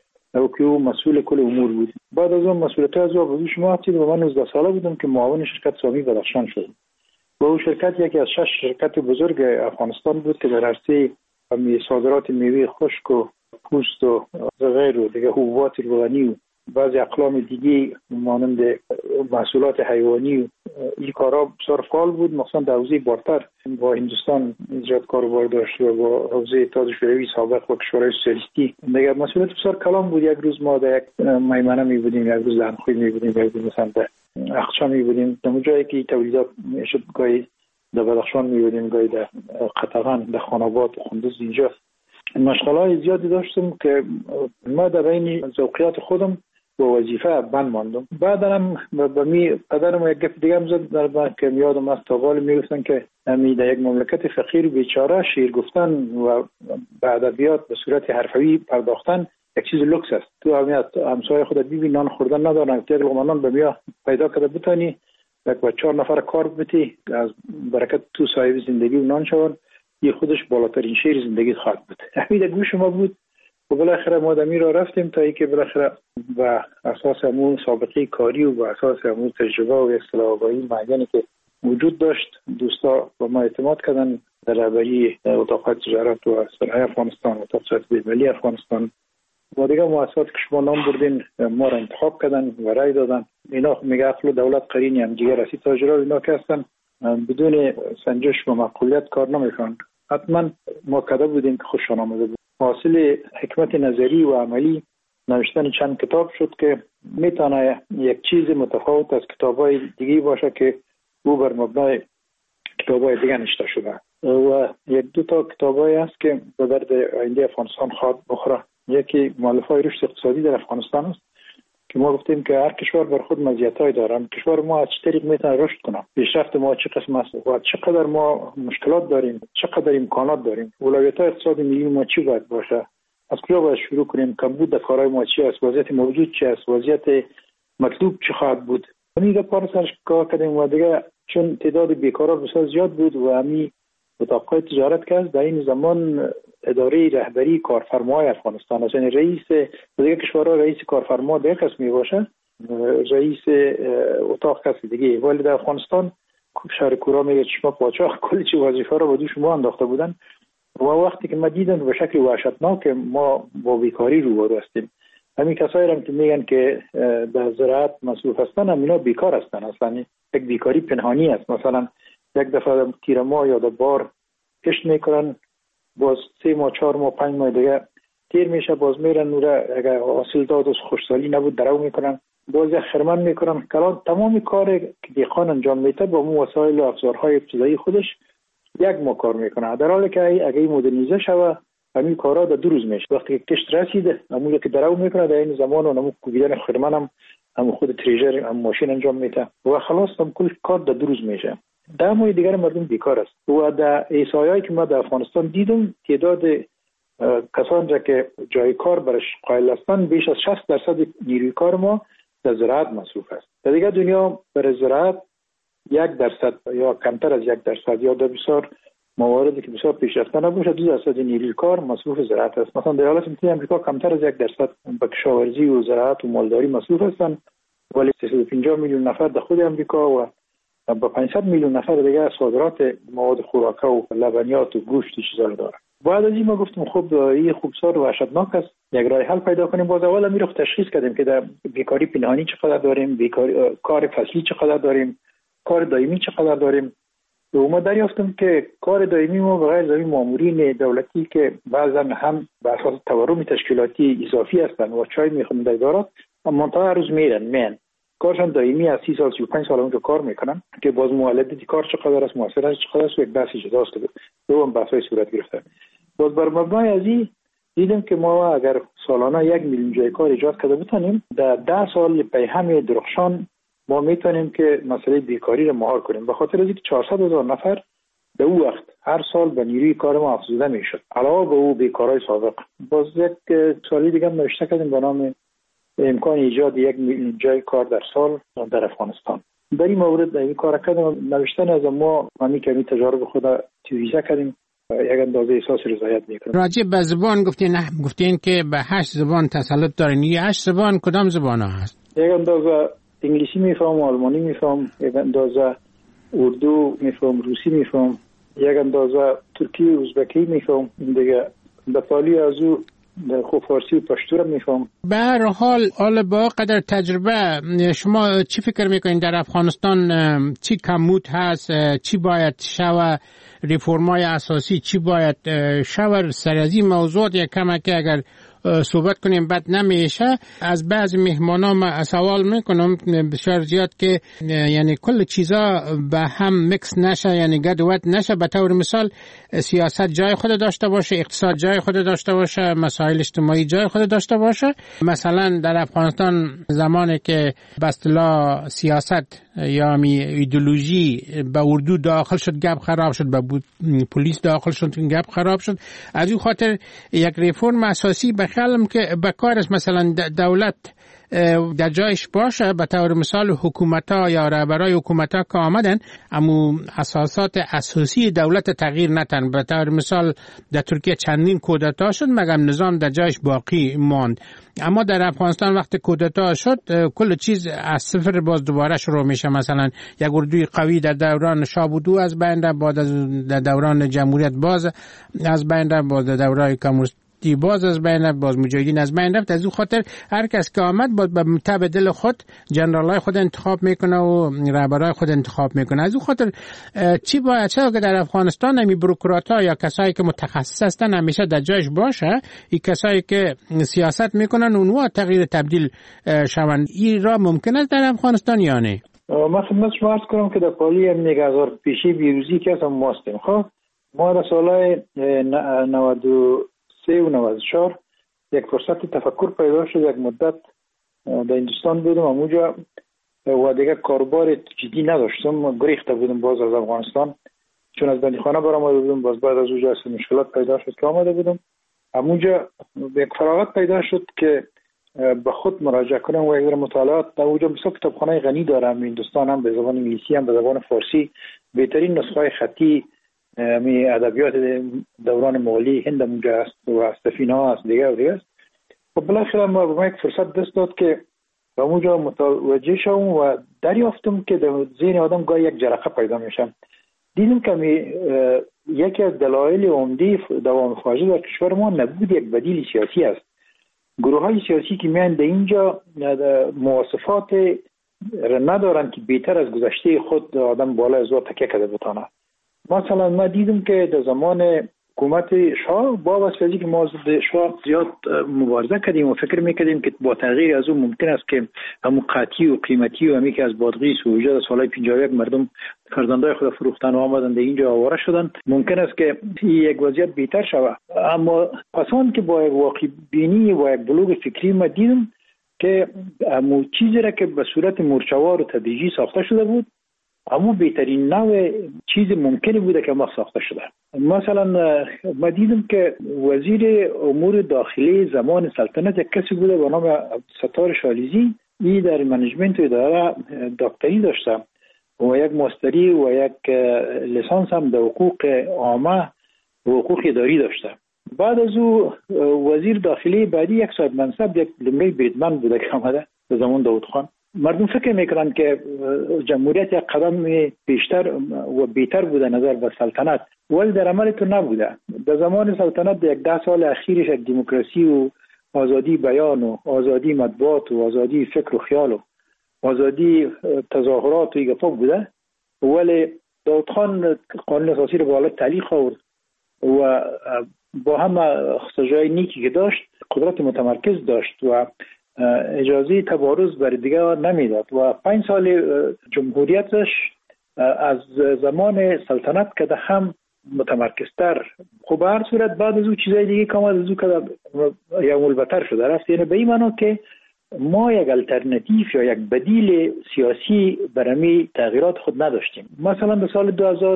و که او مسئول کل امور بود. بعد از اون مسئولیت از او بدوش ما هستید و من 19 ساله بودم که معاون شرکت سامی بدخشان شدم. و او شرکت یکی از 6 شرکت بزرگ افغانستان بود که در عرصه صادرات میوه خشک و پوست و غیر و دیگه حبوبات روغنی و بعضی اقلام دیگه مانند محصولات حیوانی و این کارا بسیار فعال بود. مثلا در حوزه بارتر با هندوستان ایجاد کاروبار داشت و با حوزه اتحاد شوروی سابق و کشورهای سوسیالیستی دیگه مسئولیت بسیار کلان بود. یک روز ما در یک میمنه می بودیم، یک روز در انخوی می بودیم، یک روز مثلا در اخچا می بودیم. در جایی که تولیدات میشد گاهی در بدخشان می بودیم، گاهی در قطغن، در خاناباد و خندوز. اینجا مشغله‌های زیادی داشتم که ما در بین ذوقیات خودم و وظیفه بند ماندم. بعدم پدرم یک گپ دیگه هم زد در من که یادم از تاوال میگفتن که در یک مملکت فقیر بیچاره شعر گفتن و به ادبیات به صورت حرفوی پرداختن یک چیز لوکس است. تو همسایه خودت ببین نان خوردن ندارن، یک لقمه به میا پیدا کرده بتونی یک با 4 نفر کار بتی از برکت تو صاحب زندگی و نان شون، یه خودش بالاترین شعر زندگی خواهد بود. همین گوش ما بود و بالاخره ما دمی را رفتیم تا اینکه بالاخره و اساس همون سابقه کاری و با اساس همون تجربه و اصطلاح آگاهی معینی که وجود داشت دوستا با ما اعتماد کردن در رهبری اتاق تجارت و صنایع افغانستان، اتاق تجارت بین‌المللی افغانستان و دیگه مؤسساتی که شما نام بردین ما را انتخاب کردن و رای دادن. اینا میگه عقل و دولت قرینی هم دیگه رسید تاجرها اینا که هستن بدون سنجش و معقولیت کار نمیکنن. حتما ما کده بودیم که خوششان آمده بود. حاصل حکمت نظری و عملی نوشتن چند کتاب شد که میتونه یک چیز متفاوت از کتابای دیگه باشه که او بر مبنای کتابای دیگه نوشته شده و یک دو تا کتابای هست که به درد آینده افغانستان خواهد بخوره. یکی مؤلفه‌های رشد اقتصادی در افغانستان است که ما گفتیم که هر کشور بر خود مزیت‌های دارن. کشور ما از چه طریق میتونه رشد کنه، پیشرفت ما چه قسم است و چقدر ما مشکلات داریم، چقدر امکانات داریم، اولویت‌های اقتصادی ملی ما چی باید باشه، از کجا باید شروع کنیم، کمبود در کارهای ما چی است، وضعیت موجود چی است، وضعیت مطلوب چه خواهد بود. همین پار سرش کار کردیم و دیگه چون تعداد بیکارا بسیار زیاد بود و همین اتاق‌های تجارت که در این زمان اداره رهبری کارفرمای افغانستان است، یعنی رئیس دیگه کشورها رئیس کارفرما دیگه کس میباشه، رئیس اتاق کسی دیگه. ولی در افغانستان شهر کورا میگه چشما پاچاق کلی چی وظیفه رو به دوش ما انداخته بودن و وقتی که ما دیدم به شکل وحشتناک ما با بیکاری روبرو هستیم. همین کسایی هم که میگن که در زراعت مصروف هستن هم اینا بیکار هستن، اصلا یک بیکاری پنهانی است. مثلا یک دفعه تیر ماه یا بار کشت میکنن، باز 3 ماه 4 ماه 5 ماه دیگه تیر میشه، باز میرن نوره اگر حاصل داد و خوشسالی نبود درو میکنن، باز خرمن میکنن. کلان تمامی کار که دیخان انجام میده با مو وسایل و افزارهای ابتدایی خودش یک ماه کار میکنه، در حالی که اگه مدرنیزه شوه همین کارا در 2 روز میشه. وقتی که کشت رسیده همون که درو میکنه در این زمان و نمو کوبیدن خرمن هم خود تریجر هم ماشین انجام میده و خلاص هم کل کار در 2 روز میشه. در ماه دیگر مردم بیکار است و در احصایه‌ای که ما در افغانستان دیدم تعداد کسانی را که جای کار برش قائل هستند بیش از 60% نیروی کار ما در زراعت مصروف است. در دیگر دنیا برای زراعت 1% یا کمتر از 1% یا در بسیار مواردی که بسیار پیشرفته نباشه 2% نیروی کار مصروف زراعت است. مثلا در ایالات متحده آمریکا کمتر از 1% به کشاورزی و زراعت و مالداری مصروف هستند، ولی 350 میلیون نفر در خود آمریکا و با 500 میلیون نفر دیگه صادرات مواد خوراکه و لبنیات و گوشت و چیزا داره. بعد از این ما گفتم خب این خوبسار و وحشتناک است، یک راه حل پیدا کنیم. باز اول میرو تشخیص کردیم که در بیکاری پنهانی چقدر داریم، کار فصلی چقدر داریم، کار دائمی چقدر داریم. و ما دریافتیم که کار دائمی ما بغیر زمین مامورین دولتی که بعضا هم به اساس تورم تشکیلاتی اضافی هستند و چای میخورن در ادارات، منتها روز میرن کارشان دائمی از 30 سال 35 سال اونجا کار میکنن که باز مولدیت کار چقدر است، موثرش چقدر است، یک بحثی جداست که دوم بحثای صورت گرفته. باز بر مبنای از این دیدم که ما اگر سالانه 1 میلیون جای کار ایجاد کرده بتونیم، در 10 سال پیهم درخشان ما میتونیم که مسئله بیکاری رو مهار کنیم. به خاطر از اینکه 400,000 نفر به او وقت هر سال به نیروی کار ما افزوده میشد علاوه به او بیکارای سابق. باز یک سوالی دیگه نوشته کردیم به نام امکان ایجاد 1 میلیون جای کار در سال در افغانستان. در این مورد این کار کردیم، نوشتن از ما همین که تجارب خود تیویزه کردیم یک اندازه احساس رضایت میکنیم. راجع به زبان گفتین که به 8 زبان تسلط دارین. این 8 زبان کدام زبان ها هست؟ یک اندازه انگلیسی میفهم، آلمانی میفهم، یک اندازه اردو میفهم، روسی میفهم، یک اندازه ترکی و ازبکی میفهم، دیگه دفالی از او خوب فارسی و پشتو رو میفهم. به هر حال با قدر تجربه شما چی فکر میکنین در افغانستان چی کمبود هست، چی باید شوه، ریفرمای اساسی چی باید شوه؟ سر از این موضوع یک کمک اگر صحبت کنیم بد نمیشه. از بعض مهمانان سوال میکنم بسیار زیاد که یعنی کل چیزا به هم مکس نشه، یعنی گدوت نشه. به طور مثال سیاست جای خود داشته باشه، اقتصاد جای خود داشته باشه، مسائل اجتماعی جای خود داشته باشه. مثلا در افغانستان زمانی که به اصطلاح سیاست یا ایدئولوژی به اردو داخل شد گپ خراب شد، به پلیس داخل شد گپ خراب شد. از این خاطر یک ریفرم اساسی بخیالم که بکار است مثلا دولت در جایش باشه. به طور مثال حکومت‌ها یا رهبرای حکومت‌ها که آمدن اما اساسات اساسی دولت تغییر نتن. به طور مثال در ترکیه چندین کودتا شد مگر نظام در جایش باقی ماند. اما در افغانستان وقتی کودتا شد کل چیز از صفر باز دوباره شروع میشه. مثلا یک اردوی قوی در دوران شاه بودو از بین رفت، بعد در دوران جمهوریت باز از بین رفت، باز در دوران کمونیستی باز از بین رفت، باز مجاهدین از بین رفت. از اون خاطر هر کس که آمد باز به تبع دل خود جنرالای خود انتخاب میکنه و رهبرای خود انتخاب میکنه. از اون خاطر چی باید چه که در افغانستان همی بروکرات‌ها یا کسایی که متخصص هستن همیشه در جایش باشه، این کسایی که سیاست میکنن اونها تغییر تبدیل شوند. این را ممکن است در افغانستان یا نه؟ من خدمت شما عرض کنم که در پالی نگهدار پیشی بیروزی که هستم ما هستیم. خب ما در سالهای 93 و 94 یک فرصت تفکر پیدا شد. یک مدت در هندوستان بودم اونجا و دیگه کاربار جدی نداشتم، گریخته بودم باز از افغانستان چون از بندیخانه برآمده بودم. باز بعد از اونجا مشکلات پیدا شد که آمده بودم اونجا، یک فراغت پیدا شد که به خود مراجعه کنم و یک مطالعات در اونجا بسیار کتابخانه غنی دارم. هندوستان هم به زبان انگلیسی هم به زبان فارسی بهترین نسخه خطی می ادبیات دوران مغولی هند اونجا است و سفینه است دیگه و دیگه است. و بالاخره ما به من یک فرصت دست داد که به اونجا متوجه شوم و دریافتم که در ذهن آدم گاهی یک جرقه پیدا میشم. دیدم که یکی از دلایل عمده دوام فاجعه در کشور ما نبود یک بدیل سیاسی است. گروه های سیاسی که میان در اینجا مواصفات ندارن که بهتر از گذشته خود آدم بالا از تکیه کرده بتانه. مثلا ما دیدم که در زمان حکومت شاه با واسطه که ما ضد شاه زیاد مبارزه کردیم و فکر میکردیم که با تغییر از اون ممکن است که همون قاطی و قیمتی و همی که از بادغیس و وجود سالهای 51 مردم فرزندای خود فروختن و آمدن در اینجا آواره شدن، ممکن است که یک وضعیت بهتر شود. اما پسان که با یک واقع بینی و یک بلوغ فکری ما دیدم که همون چیزی را که به صورت مورچه‌وار و تدریجی ساخته شده بود اما بهترین نوع چیز ممکنی بوده که ما ساخته شده. مثلا ما دیدم که وزیر امور داخلی زمان سلطنت یک کسی بوده به نام ستار شالیزی. این در منیجمنت اداره دکتری داشته و یک ماستری و یک لیسانس هم در حقوق عامه و حقوق اداری داشته. بعد از او وزیر داخلی بعدی یک صاحب منصب، یک لمړی بریدمن بوده که آمده به زمان داود خان. مردم فکر میکنند که جمهوریت یک قدم بیشتر و بیتر بوده نظر به سلطنت، ولی در عمل تو نبوده. در زمان سلطنت یک 10 سال اخیرش یک دموکراسی و آزادی بیان و آزادی مطبوعات و آزادی فکر و خیال و آزادی تظاهرات و ایگفا بوده، ولی داود خان قانون اساسی رو به حالت تعلیق آورد و با همه خصوصیات نیکی که داشت قدرت متمرکز داشت و اجازه تبارز برای دیگه نمیداد و 5 سال جمهوریتش از زمان سلطنت که هم متمرکزتر. خب به هر صورت بعد از او چیزای دیگه که از او که یا ملبتر شده رفت، یعنی به این معنا که ما یک الटरनेटिव یا یک بدیل سیاسی برای تغییرات خود نداشتیم. مثلا در سال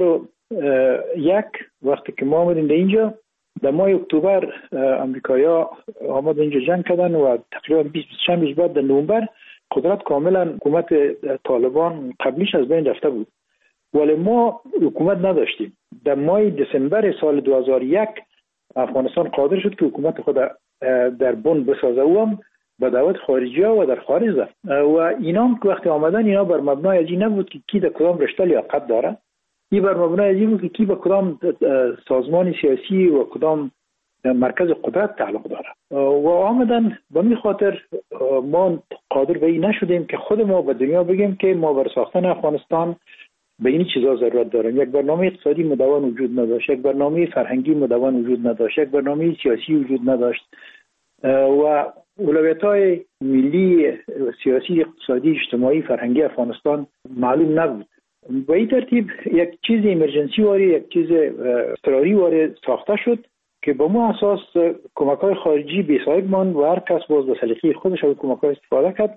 2001 وقتی که ما آمدیم در اینجا، در ماه اکتبر امریکایی‌ها آمدن اینجا جنگ کردن و تقریبا 20 بعد در نوامبر قدرت کاملا حکومت طالبان قبلیش از بین رفته بود، ولی ما حکومت نداشتیم. در ماه دسامبر سال 2001 افغانستان قادر شد که حکومت خود در بن بسازه و هم به دعوت خارجی‌ها و در خارج رفت و اینا که وقتی آمدن اینا بر مبنای ازی نبود که کی در کدام رشته لیاقت داره، این بر مبنای ازی بود که کی به کدام سازمان سیاسی و کدام مرکز قدرت تعلق داره و آمدن. به می خاطر ما قادر به این نشدیم که خود ما به دنیا بگیم که ما بر ساختن افغانستان به این چیزا ضرورت داریم. یک برنامه اقتصادی مدون وجود نداشت، یک برنامه فرهنگی مدون وجود نداشت، یک برنامه سیاسی وجود نداشت و اولویت‌های ملی سیاسی اقتصادی اجتماعی فرهنگی افغانستان معلوم نبود. به این ترتیب یک چیز ایمرجنسی واری، یک چیز اضطراری واری ساخته شد که به ما اساس کمک‌های خارجی بی‌صاحب ماند و هر کس باز به سلیقه خودش از کمک‌ها استفاده کرد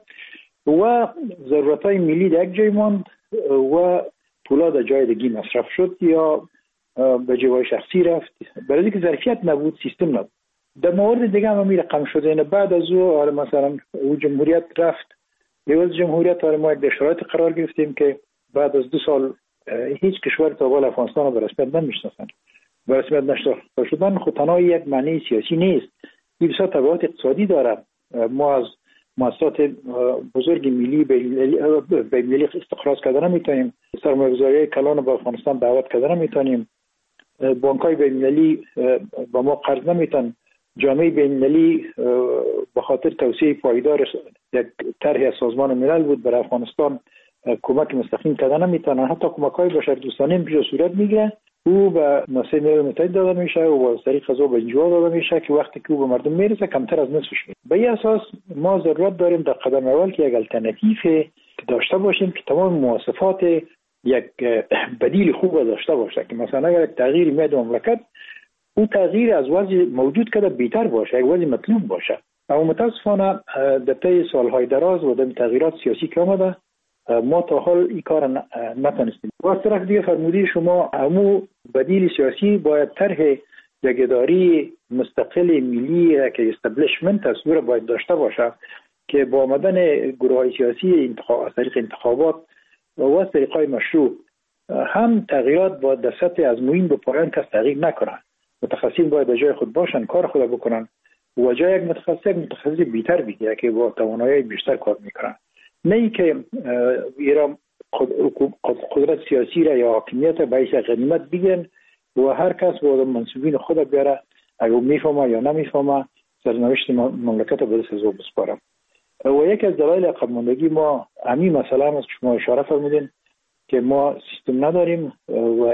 و ضرورت‌های ملی در یک جای ماند و پولا در جای دیگه مصرف شد یا به جای شخصی رفت، برای اینکه ظرفیت نبود، سیستم نبود. در مورد دیگه هم می رقم شده، یعنی بعد از او مثلا او جمهوریت رفت، لیوز جمهوریت ما یک شرایط قرار گرفتیم که بعد از 2 سال هیچ کشور تا حال افغانستان رو به رسمیت نمیشناسن. به رسمیت نشناخته شدن خود تنها یک معنی سیاسی نیست، این بسیار تبعات اقتصادی داره. ما از مؤسسات بزرگ ملی به ملی استخراج کردن نمیتونیم، سرمایه‌گذاری کلان به افغانستان دعوت کردن نمیتونیم، بانک‌های بین‌المللی با ما قرض نمیتن، جامعه بین‌المللی به خاطر توسعه پایدار یک طرح از سازمان ملل بود برای افغانستان کمک مستقیم کردن نمیتونن. حتی کمک‌های بشردوستانه پیش صورت میگیره، او به مؤسسه ملل متحد داده میشه و از طریق غذا به انجوا داده میشه که وقتی که او به مردم میرسه کمتر از نصفش میشه. به این اساس ما ضرورت داریم در قدم اول که یک الटरनेटिव داشته باشیم که تمام مواصفات یک بدیل خوب داشته باشه، که مثلا اگر یک تغییری میاد مملکت، اون تغییر از وضع موجود که بهتر باشه، یک وضع مطلوب باشه. اما متاسفانه در طی سالهای دراز و در تغییرات سیاسی که آمده ما تا حال این کار نتونستیم. و از طرف دیگه فرمودی شما همو بدیل سیاسی باید طرح یک اداری مستقل ملی که استبلیشمنت از او باید داشته باشه که با آمدن گروه‌های سیاسی از طریق انتخابات و از طریق‌های مشروع هم تغییرات با در سطح از موین به پایان کس تغییر نکنن. متخصصین باید در جای خود باشن، کار خود بکنن و جای یک متخصص بیشتر بگیره که با توانایی بیشتر کار میکنن، نه ای که ایران قدرت سیاسی را یا حاکمیت را باعث غنیمت بگیرن و هر کس با منصوبین خود بیاره، اگر میفهمه یا نمیفهمه سرنوشت مملکت را به دست او بسپاره. و یکی از دلایل عقب ماندگی ما همین مسئله است که شما اشاره فرمودین که ما سیستم نداریم و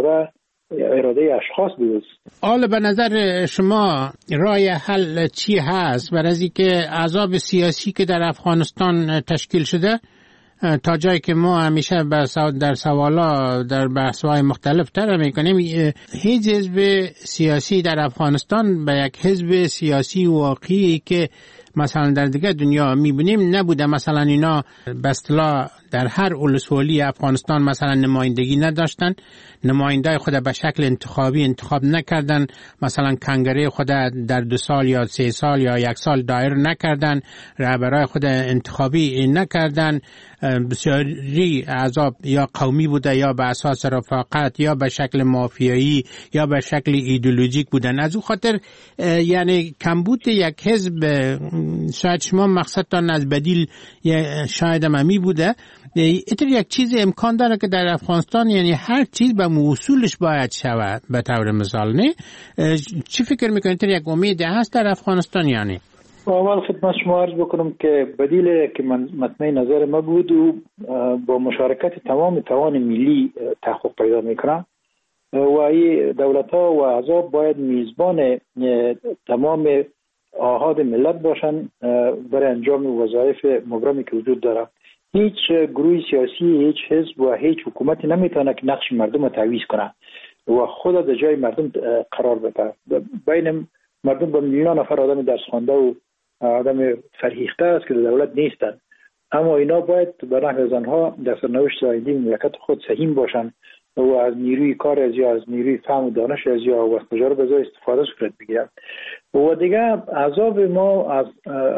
اراده اشخاص بود. حالا به نظر شما راه حل چی هست برای اینکه احزاب سیاسی که در افغانستان تشکیل شده، تا جایی که ما همیشه در سوالا در بحث‌های مختلف تر می‌کنیم، هیچ حزب سیاسی در افغانستان به یک حزب سیاسی واقعی که مثلا در دیگه دنیا میبینیم نبوده. مثلا اینا به اصطلاح در هر ولسوالی افغانستان مثلا نمایندگی نداشتن، نماینده خود به شکل انتخابی انتخاب نکردن، مثلا کنگره خود در 2 سال یا 3 سال یا 1 سال دایر نکردن، رهبرای خود انتخابی نکردن. بسیاری احزاب یا قومی بوده یا به اساس رفاقت یا به شکل مافیایی یا به شکل ایدئولوژیک بودن. از او خاطر یعنی کمبود یک حزب، شاید شما مقصدتان از بدیل شاید ممی بوده. اینطور یک چیز امکان داره که در افغانستان یعنی هر چیز به موصولش باید شود به طور مثال، نه؟ چی فکر میکنید اینطور یک امید هست در افغانستان؟ یعنی اول خدمت شما عرض بکنم که بدیل که من مطمئن نظر ما بود و با مشارکت تمام توان ملی تحقق پیدا میکنه و این دولت ها و احزاب باید میزبان تمام آحاد ملت باشن برای انجام وظایف مبرمی که وجود داره. هیچ گروه سیاسی، هیچ حزب و هیچ حکومتی نمیتونه که نقش مردم رو تعویض کنه و خود در جای مردم قرار بده. بین مردم با میلیون نفر آدم درس خوانده و آدم فرهیخته است که دولت نیستن، اما اینا باید به نحو زنها در سرنوشت آینده مملکت خود سهیم باشن و از نیروی کار از یا از نیروی فهم و دانش از یا و تجارب بزای استفاده صورت بگیرن. و دیگه احزاب ما از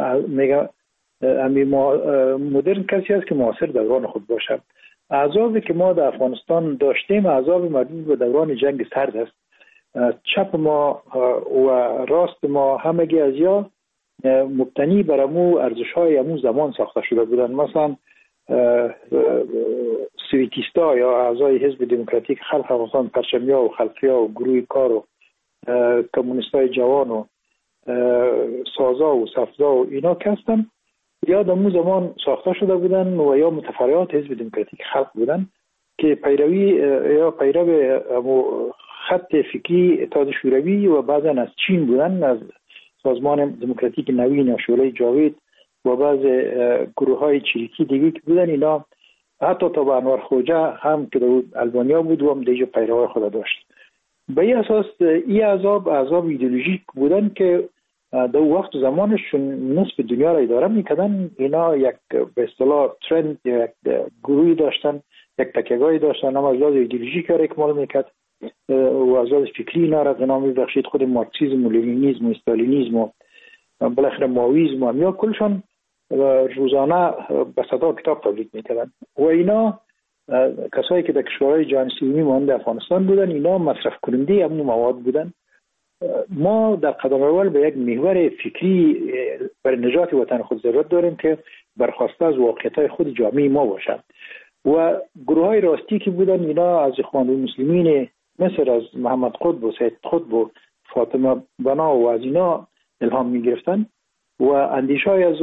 مدرن کسی است که معاصر دوران خود باشه. احزابی که ما در افغانستان داشتیم احزاب مربوط به دوران جنگ سرد است. چپ ما و راست ما همگی از یا مبتنی بر امو ارزش‌های امو زمان ساخته شده بودن. مثلا سویتیستا یا اعضای حزب دموکراتیک خلق افغانستان، پرچمیا و خلقیا و گروه کار و کمونیستای جوان و سازا و صفزا و اینا که هستن یا در امو زمان ساخته شده بودن و یا متفرعات حزب دموکراتیک خلق بودن که پیروی یا پیرو خط فکری اتحاد شوروی و بعضا از چین بودن، از سازمان دموکراتیک نوین یا شورای جاوید و بعض گروه های چریکی دیگه که بودن. اینا حتی تا به انور خوجه هم که در البانیا بود و هم دیگه پیروهای خود داشت. به این اساس این احزاب ایدئولوژیک بودن که در وقت زمانشون نصف دنیا را اداره میکردن. اینا یک به اصطلاح ترند، یک گروهی داشتن، یک تکیه‌گاهی داشتن، اما از لحاظ ایدئولوژیک را اکمال میکرد و از لحاظ فکری اینا را غنا میبخشید. خود مارکسیسم و لنینیسم و استالینیسم و بالاخره ماویسم و یا کلشان روزانه به صدا کتاب تولید میکردن و اینا کسایی که در کشورهای جهان سومی مانند افغانستان بودن اینا مصرف کننده همون مواد بودن. ما در قدم اول به یک محور فکری برای نجات وطن خود ضرورت داریم که برخواسته از واقعیت‌های خود جامعه ما باشد و گروه‌های راستی که بودن اینا از اخوان المسلمین مثل از محمد قطب و سید قطب و فاطمه بنا و از اینا الهام می‌گرفتن و اندیشه‌های از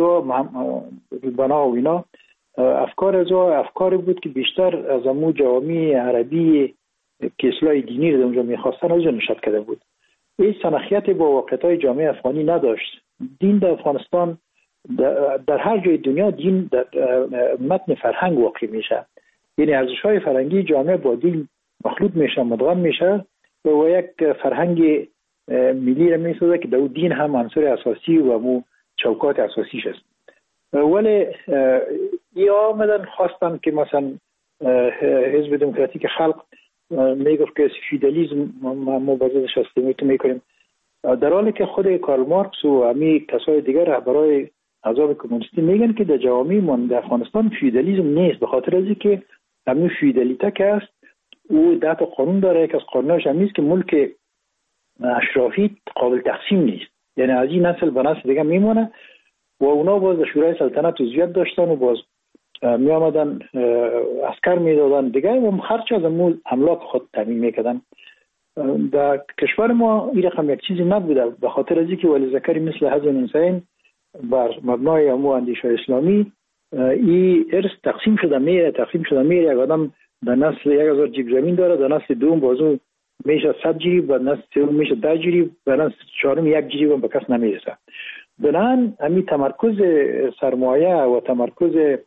بنا و اینا افکار از افکاری بود که بیشتر از امو جوامع عربی که اصلاح دینی رو اونجا می‌خواستن از اون نشأت کرده بود. این سنخیت با واقعیت‌های جامعه افغانی نداشت. دین در افغانستان در هر جای دنیا دین در متن فرهنگ واقع میشه، یعنی ارزش‌های فرهنگی جامعه با دین مخلوط میشه، مدغم میشه و یک فرهنگ ملی را میسازه که در دین هم عنصر اساسی و مو چوکات اساسیش است. ولی یا آمدن خواستن که مثلا حزب دموکراتیک خلق میگفت که فیدالیسم ما بازش استفاده میکنیم، در حالی که خود کارل مارکس و همین کسای دیگر رهبرای احزاب کمونیستی میگن که در جوامع ما در افغانستان فیدالیسم نیست، به خاطر از اینکه همین فیدالیته که است او ده تا قانون داره. یک از قانوناش هم نیست که ملک اشرافی قابل تقسیم نیست، یعنی از این نسل به نسل دیگه میمونه و اونا باز در شورای سلطنت عضویت داشتن و باز می آمدن عسکر میدادن دیگه و خرچ از املاک خود تامین میکردن. در کشور ما این رقم یک چیزی نبوده، به خاطر از اینکه ولی ذکری مثل حزب حسین بر مبنای امو اندیشه اسلامی این ارث تقسیم شده میره. یک آدم در نسل 1000 جیب زمین داره، در نسل دوم بازو میشه 100 جیب، در نسل سوم میشه 10 جیب، در نسل چهارم 1 جیب هم به کس نمیرسه. بنابراین همین تمرکز سرمایه و تمرکز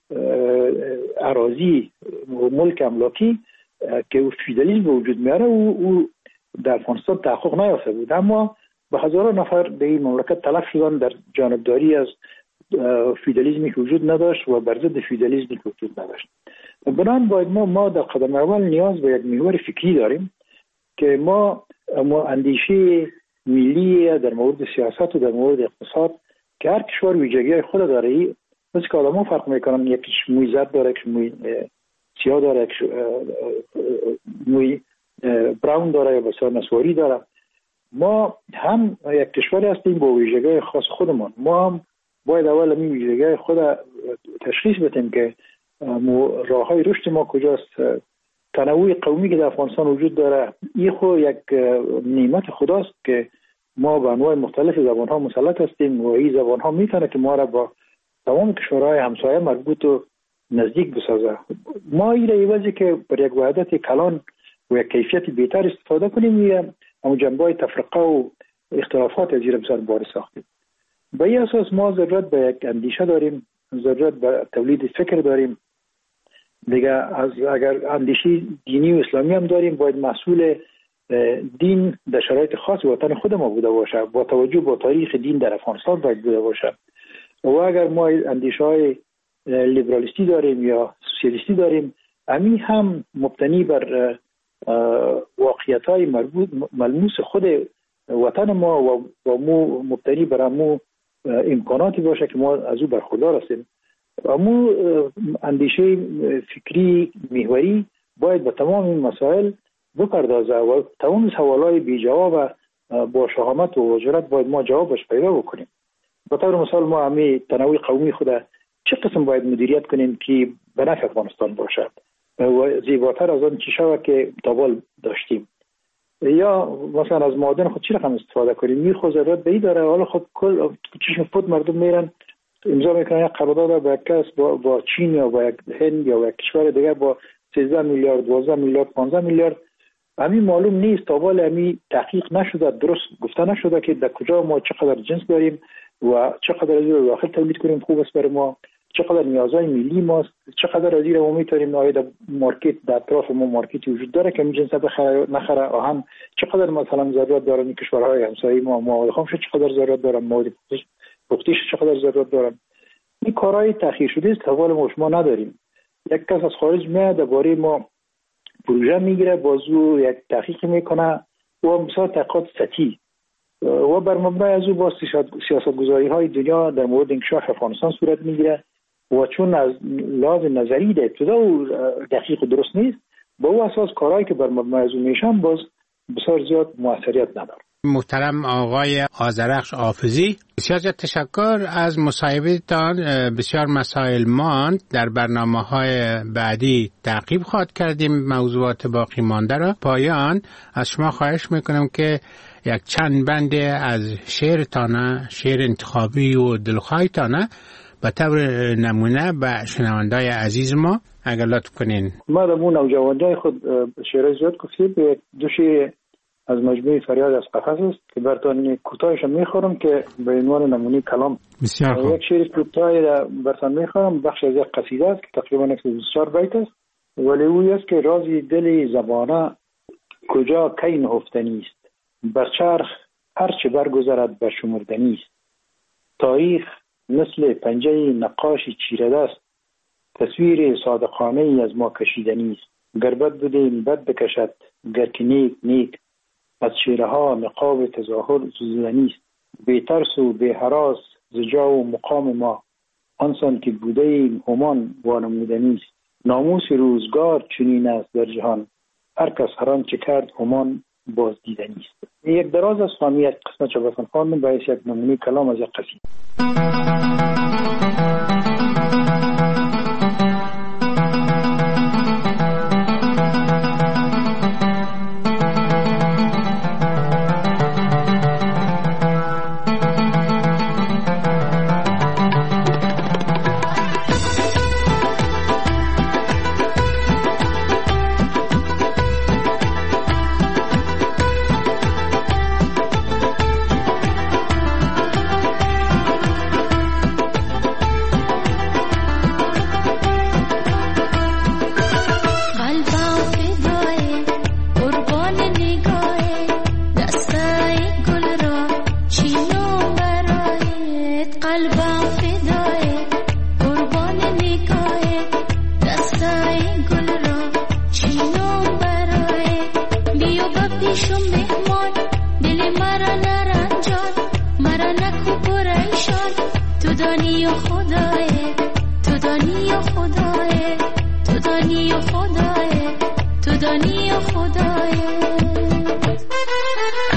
اراضی و ملک املاکی که فیدالیسم به وجود میاره او در افغانستان تحقق نیافته بود. اما به هزاران نفر در این مملکت تلف شدن در جانبداری از فیودالیسمی که وجود نداشت و بر ضد فیودالیسمی که وجود نداشت. بنابراین باید ما در قدم اول نیاز به یک محور فکری داریم که ما اندیشه ملی در مورد سیاست و در مورد اقتصاد که هر کشور ویژگی‌های خود داره. مثل که آدم‌ها فرق میکنن، یکیش موی زرد داره، یکیش موی سیاه داره، یکیش موی براون داره یا بسیار نسواری داره. ما هم یک کشوری هستیم با ویژگی‌های خاص خودمان. ما هم باید اول این ویژگی‌های خود تشخیص بدیم که راه‌های رشد ما کجاست. تنوع قومی که در افغانستان وجود داره این خود یک نعمت خداست که ما به انواع مختلف زبان‌ها مسلط هستیم و این زبان‌ها میتونه که ما را با تمام کشورهای همسایه مربوط و نزدیک بسازه. ما این عوضی که بر یک وحدت کلان و یک کیفیت بهتر استفاده کنیم، اما جنبه‌های تفرقه و اختلافات از این بسیار بار ساختیم. به این اساس ما ضرورت به یک اندیشه داریم، ضرورت به تولید فکر داریم. دیگه اگر اندیشه دینی و اسلامی هم داریم، باید مسئول دین در شرایط خاص وطن خود ما بوده باشه، با توجه به تاریخ دین در افغانستان باید بوده باشه. و اگر ما اندیشه‌های لیبرالیستی داریم یا سوسیالیستی داریم، همین هم مبتنی بر واقعیت‌های ملموس خود وطن ما و مو مبتنی بر مو امکاناتی باشه که ما از او برخوردار هستیم. مو اندیشه فکری محوری باید به تمام این مسائل بپردازه و تمام سوالای بی جواب با شهامت و جرأت باید ما جوابش پیدا بکنیم. به طور مثال ما همین تنوع قومی خود چه قسم باید مدیریت کنیم که به نفع افغانستان باشد و زیباتر از آن چی شود که تاول داشتیم، یا مثلا از معادن خود چی رقم استفاده کنیم. می خود ضرورت به این داره. حالا خود کل چشم فوت مردم میرن امضا میکنن یک قرارداد با یک کس با چین یا با یک هند یا با یک کشور دیگه با 13 میلیارد 12 میلیارد 15 میلیارد. همین معلوم نیست، تاول همین تحقیق نشده، درست گفته نشده که در کجا ما چقدر جنس داریم و چقدر از این داخل تولید کنیم خوب است برای ما، چقدر نیازهای ملی ماست، چقدر از این رو میتونیم آید مارکت در اطراف ما مارکتی وجود داره که این جنس بخره نخره، آهن چقدر مثلا ضرورت دارن این کشورهای همسایه ما، مواد خامش چقدر ضرورت دارن، مواد پختیش چقدر ضرورت دارن. این کارهای تأخیر شده است، حوال ما شما نداریم. یک کس از خارج میاد درباره ما پروژه میگیره، بازو یک تحقیق میکنه و مثلا تحقیقات سطحی و بر مبنای از او با سیاستگذاری های دنیا در مورد انکشاف افغانستان صورت میگیره و چون از لحاظ نظری در ابتدا و دقیق و درست نیست، با او اساس کارهایی که بر مبنای از او میشن باز بسیار زیاد موثریت نداره. محترم آقای آذرخش حافظی، بسیار تشکر از مصاحبه‌تان. بسیار مسائل ماند، در برنامه‌های بعدی تعقیب خواهد کردیم موضوعات باقی مانده را. پایان از شما خواهش میکنم که یک چند بند از شعرتانه، شعر انتخابی و دلخواهتانه به طور نمونه به شنوندای عزیز ما اگر لطف کنین. ما در مون نوجوانای خود شعر زیاد گفتیم، به دو شعر از مجموعه فریاد از قفس است که براتون کوتاهش میخورم که به عنوان نمونه کلام. بسیار خوب. یک شعر کوتاه براتون میخورم، بخش از یک قصیده است که تقریبا 124 بیت است، ولی او است که رازی دل زبانه کجا کی نهفتنی است، بر چرخ هر چه برگذرد بر شمردنی است، تاریخ مثل پنجه نقاشی چیره دست، تصویر صادقانه ای از ما کشیدنی است، گر بد بدیم بد بکشد، گر که نیک نیک، از چهره ها نقاب تظاهر زدنی است، بی ترس و بی هراس ز جا و مقام ما، آنسان که بوده ایم همان وانمودنی است، ناموس روزگار چنین است در جهان، هر کس هر آنچه کرد همان باز دیدنی است. یک دراز از فهمی یک قسمت چه بسن خواندم باعث یک نمونه کلام از یک قصیده. قلبم فدای قربان نگاه دستای گل را چینم برای بیا با پیشم مهمان دل مرا نرنجان مرا نکو پریشان تو دانی و خدای تو دانی و خدای تو دانی و خدای تو دانی و خدای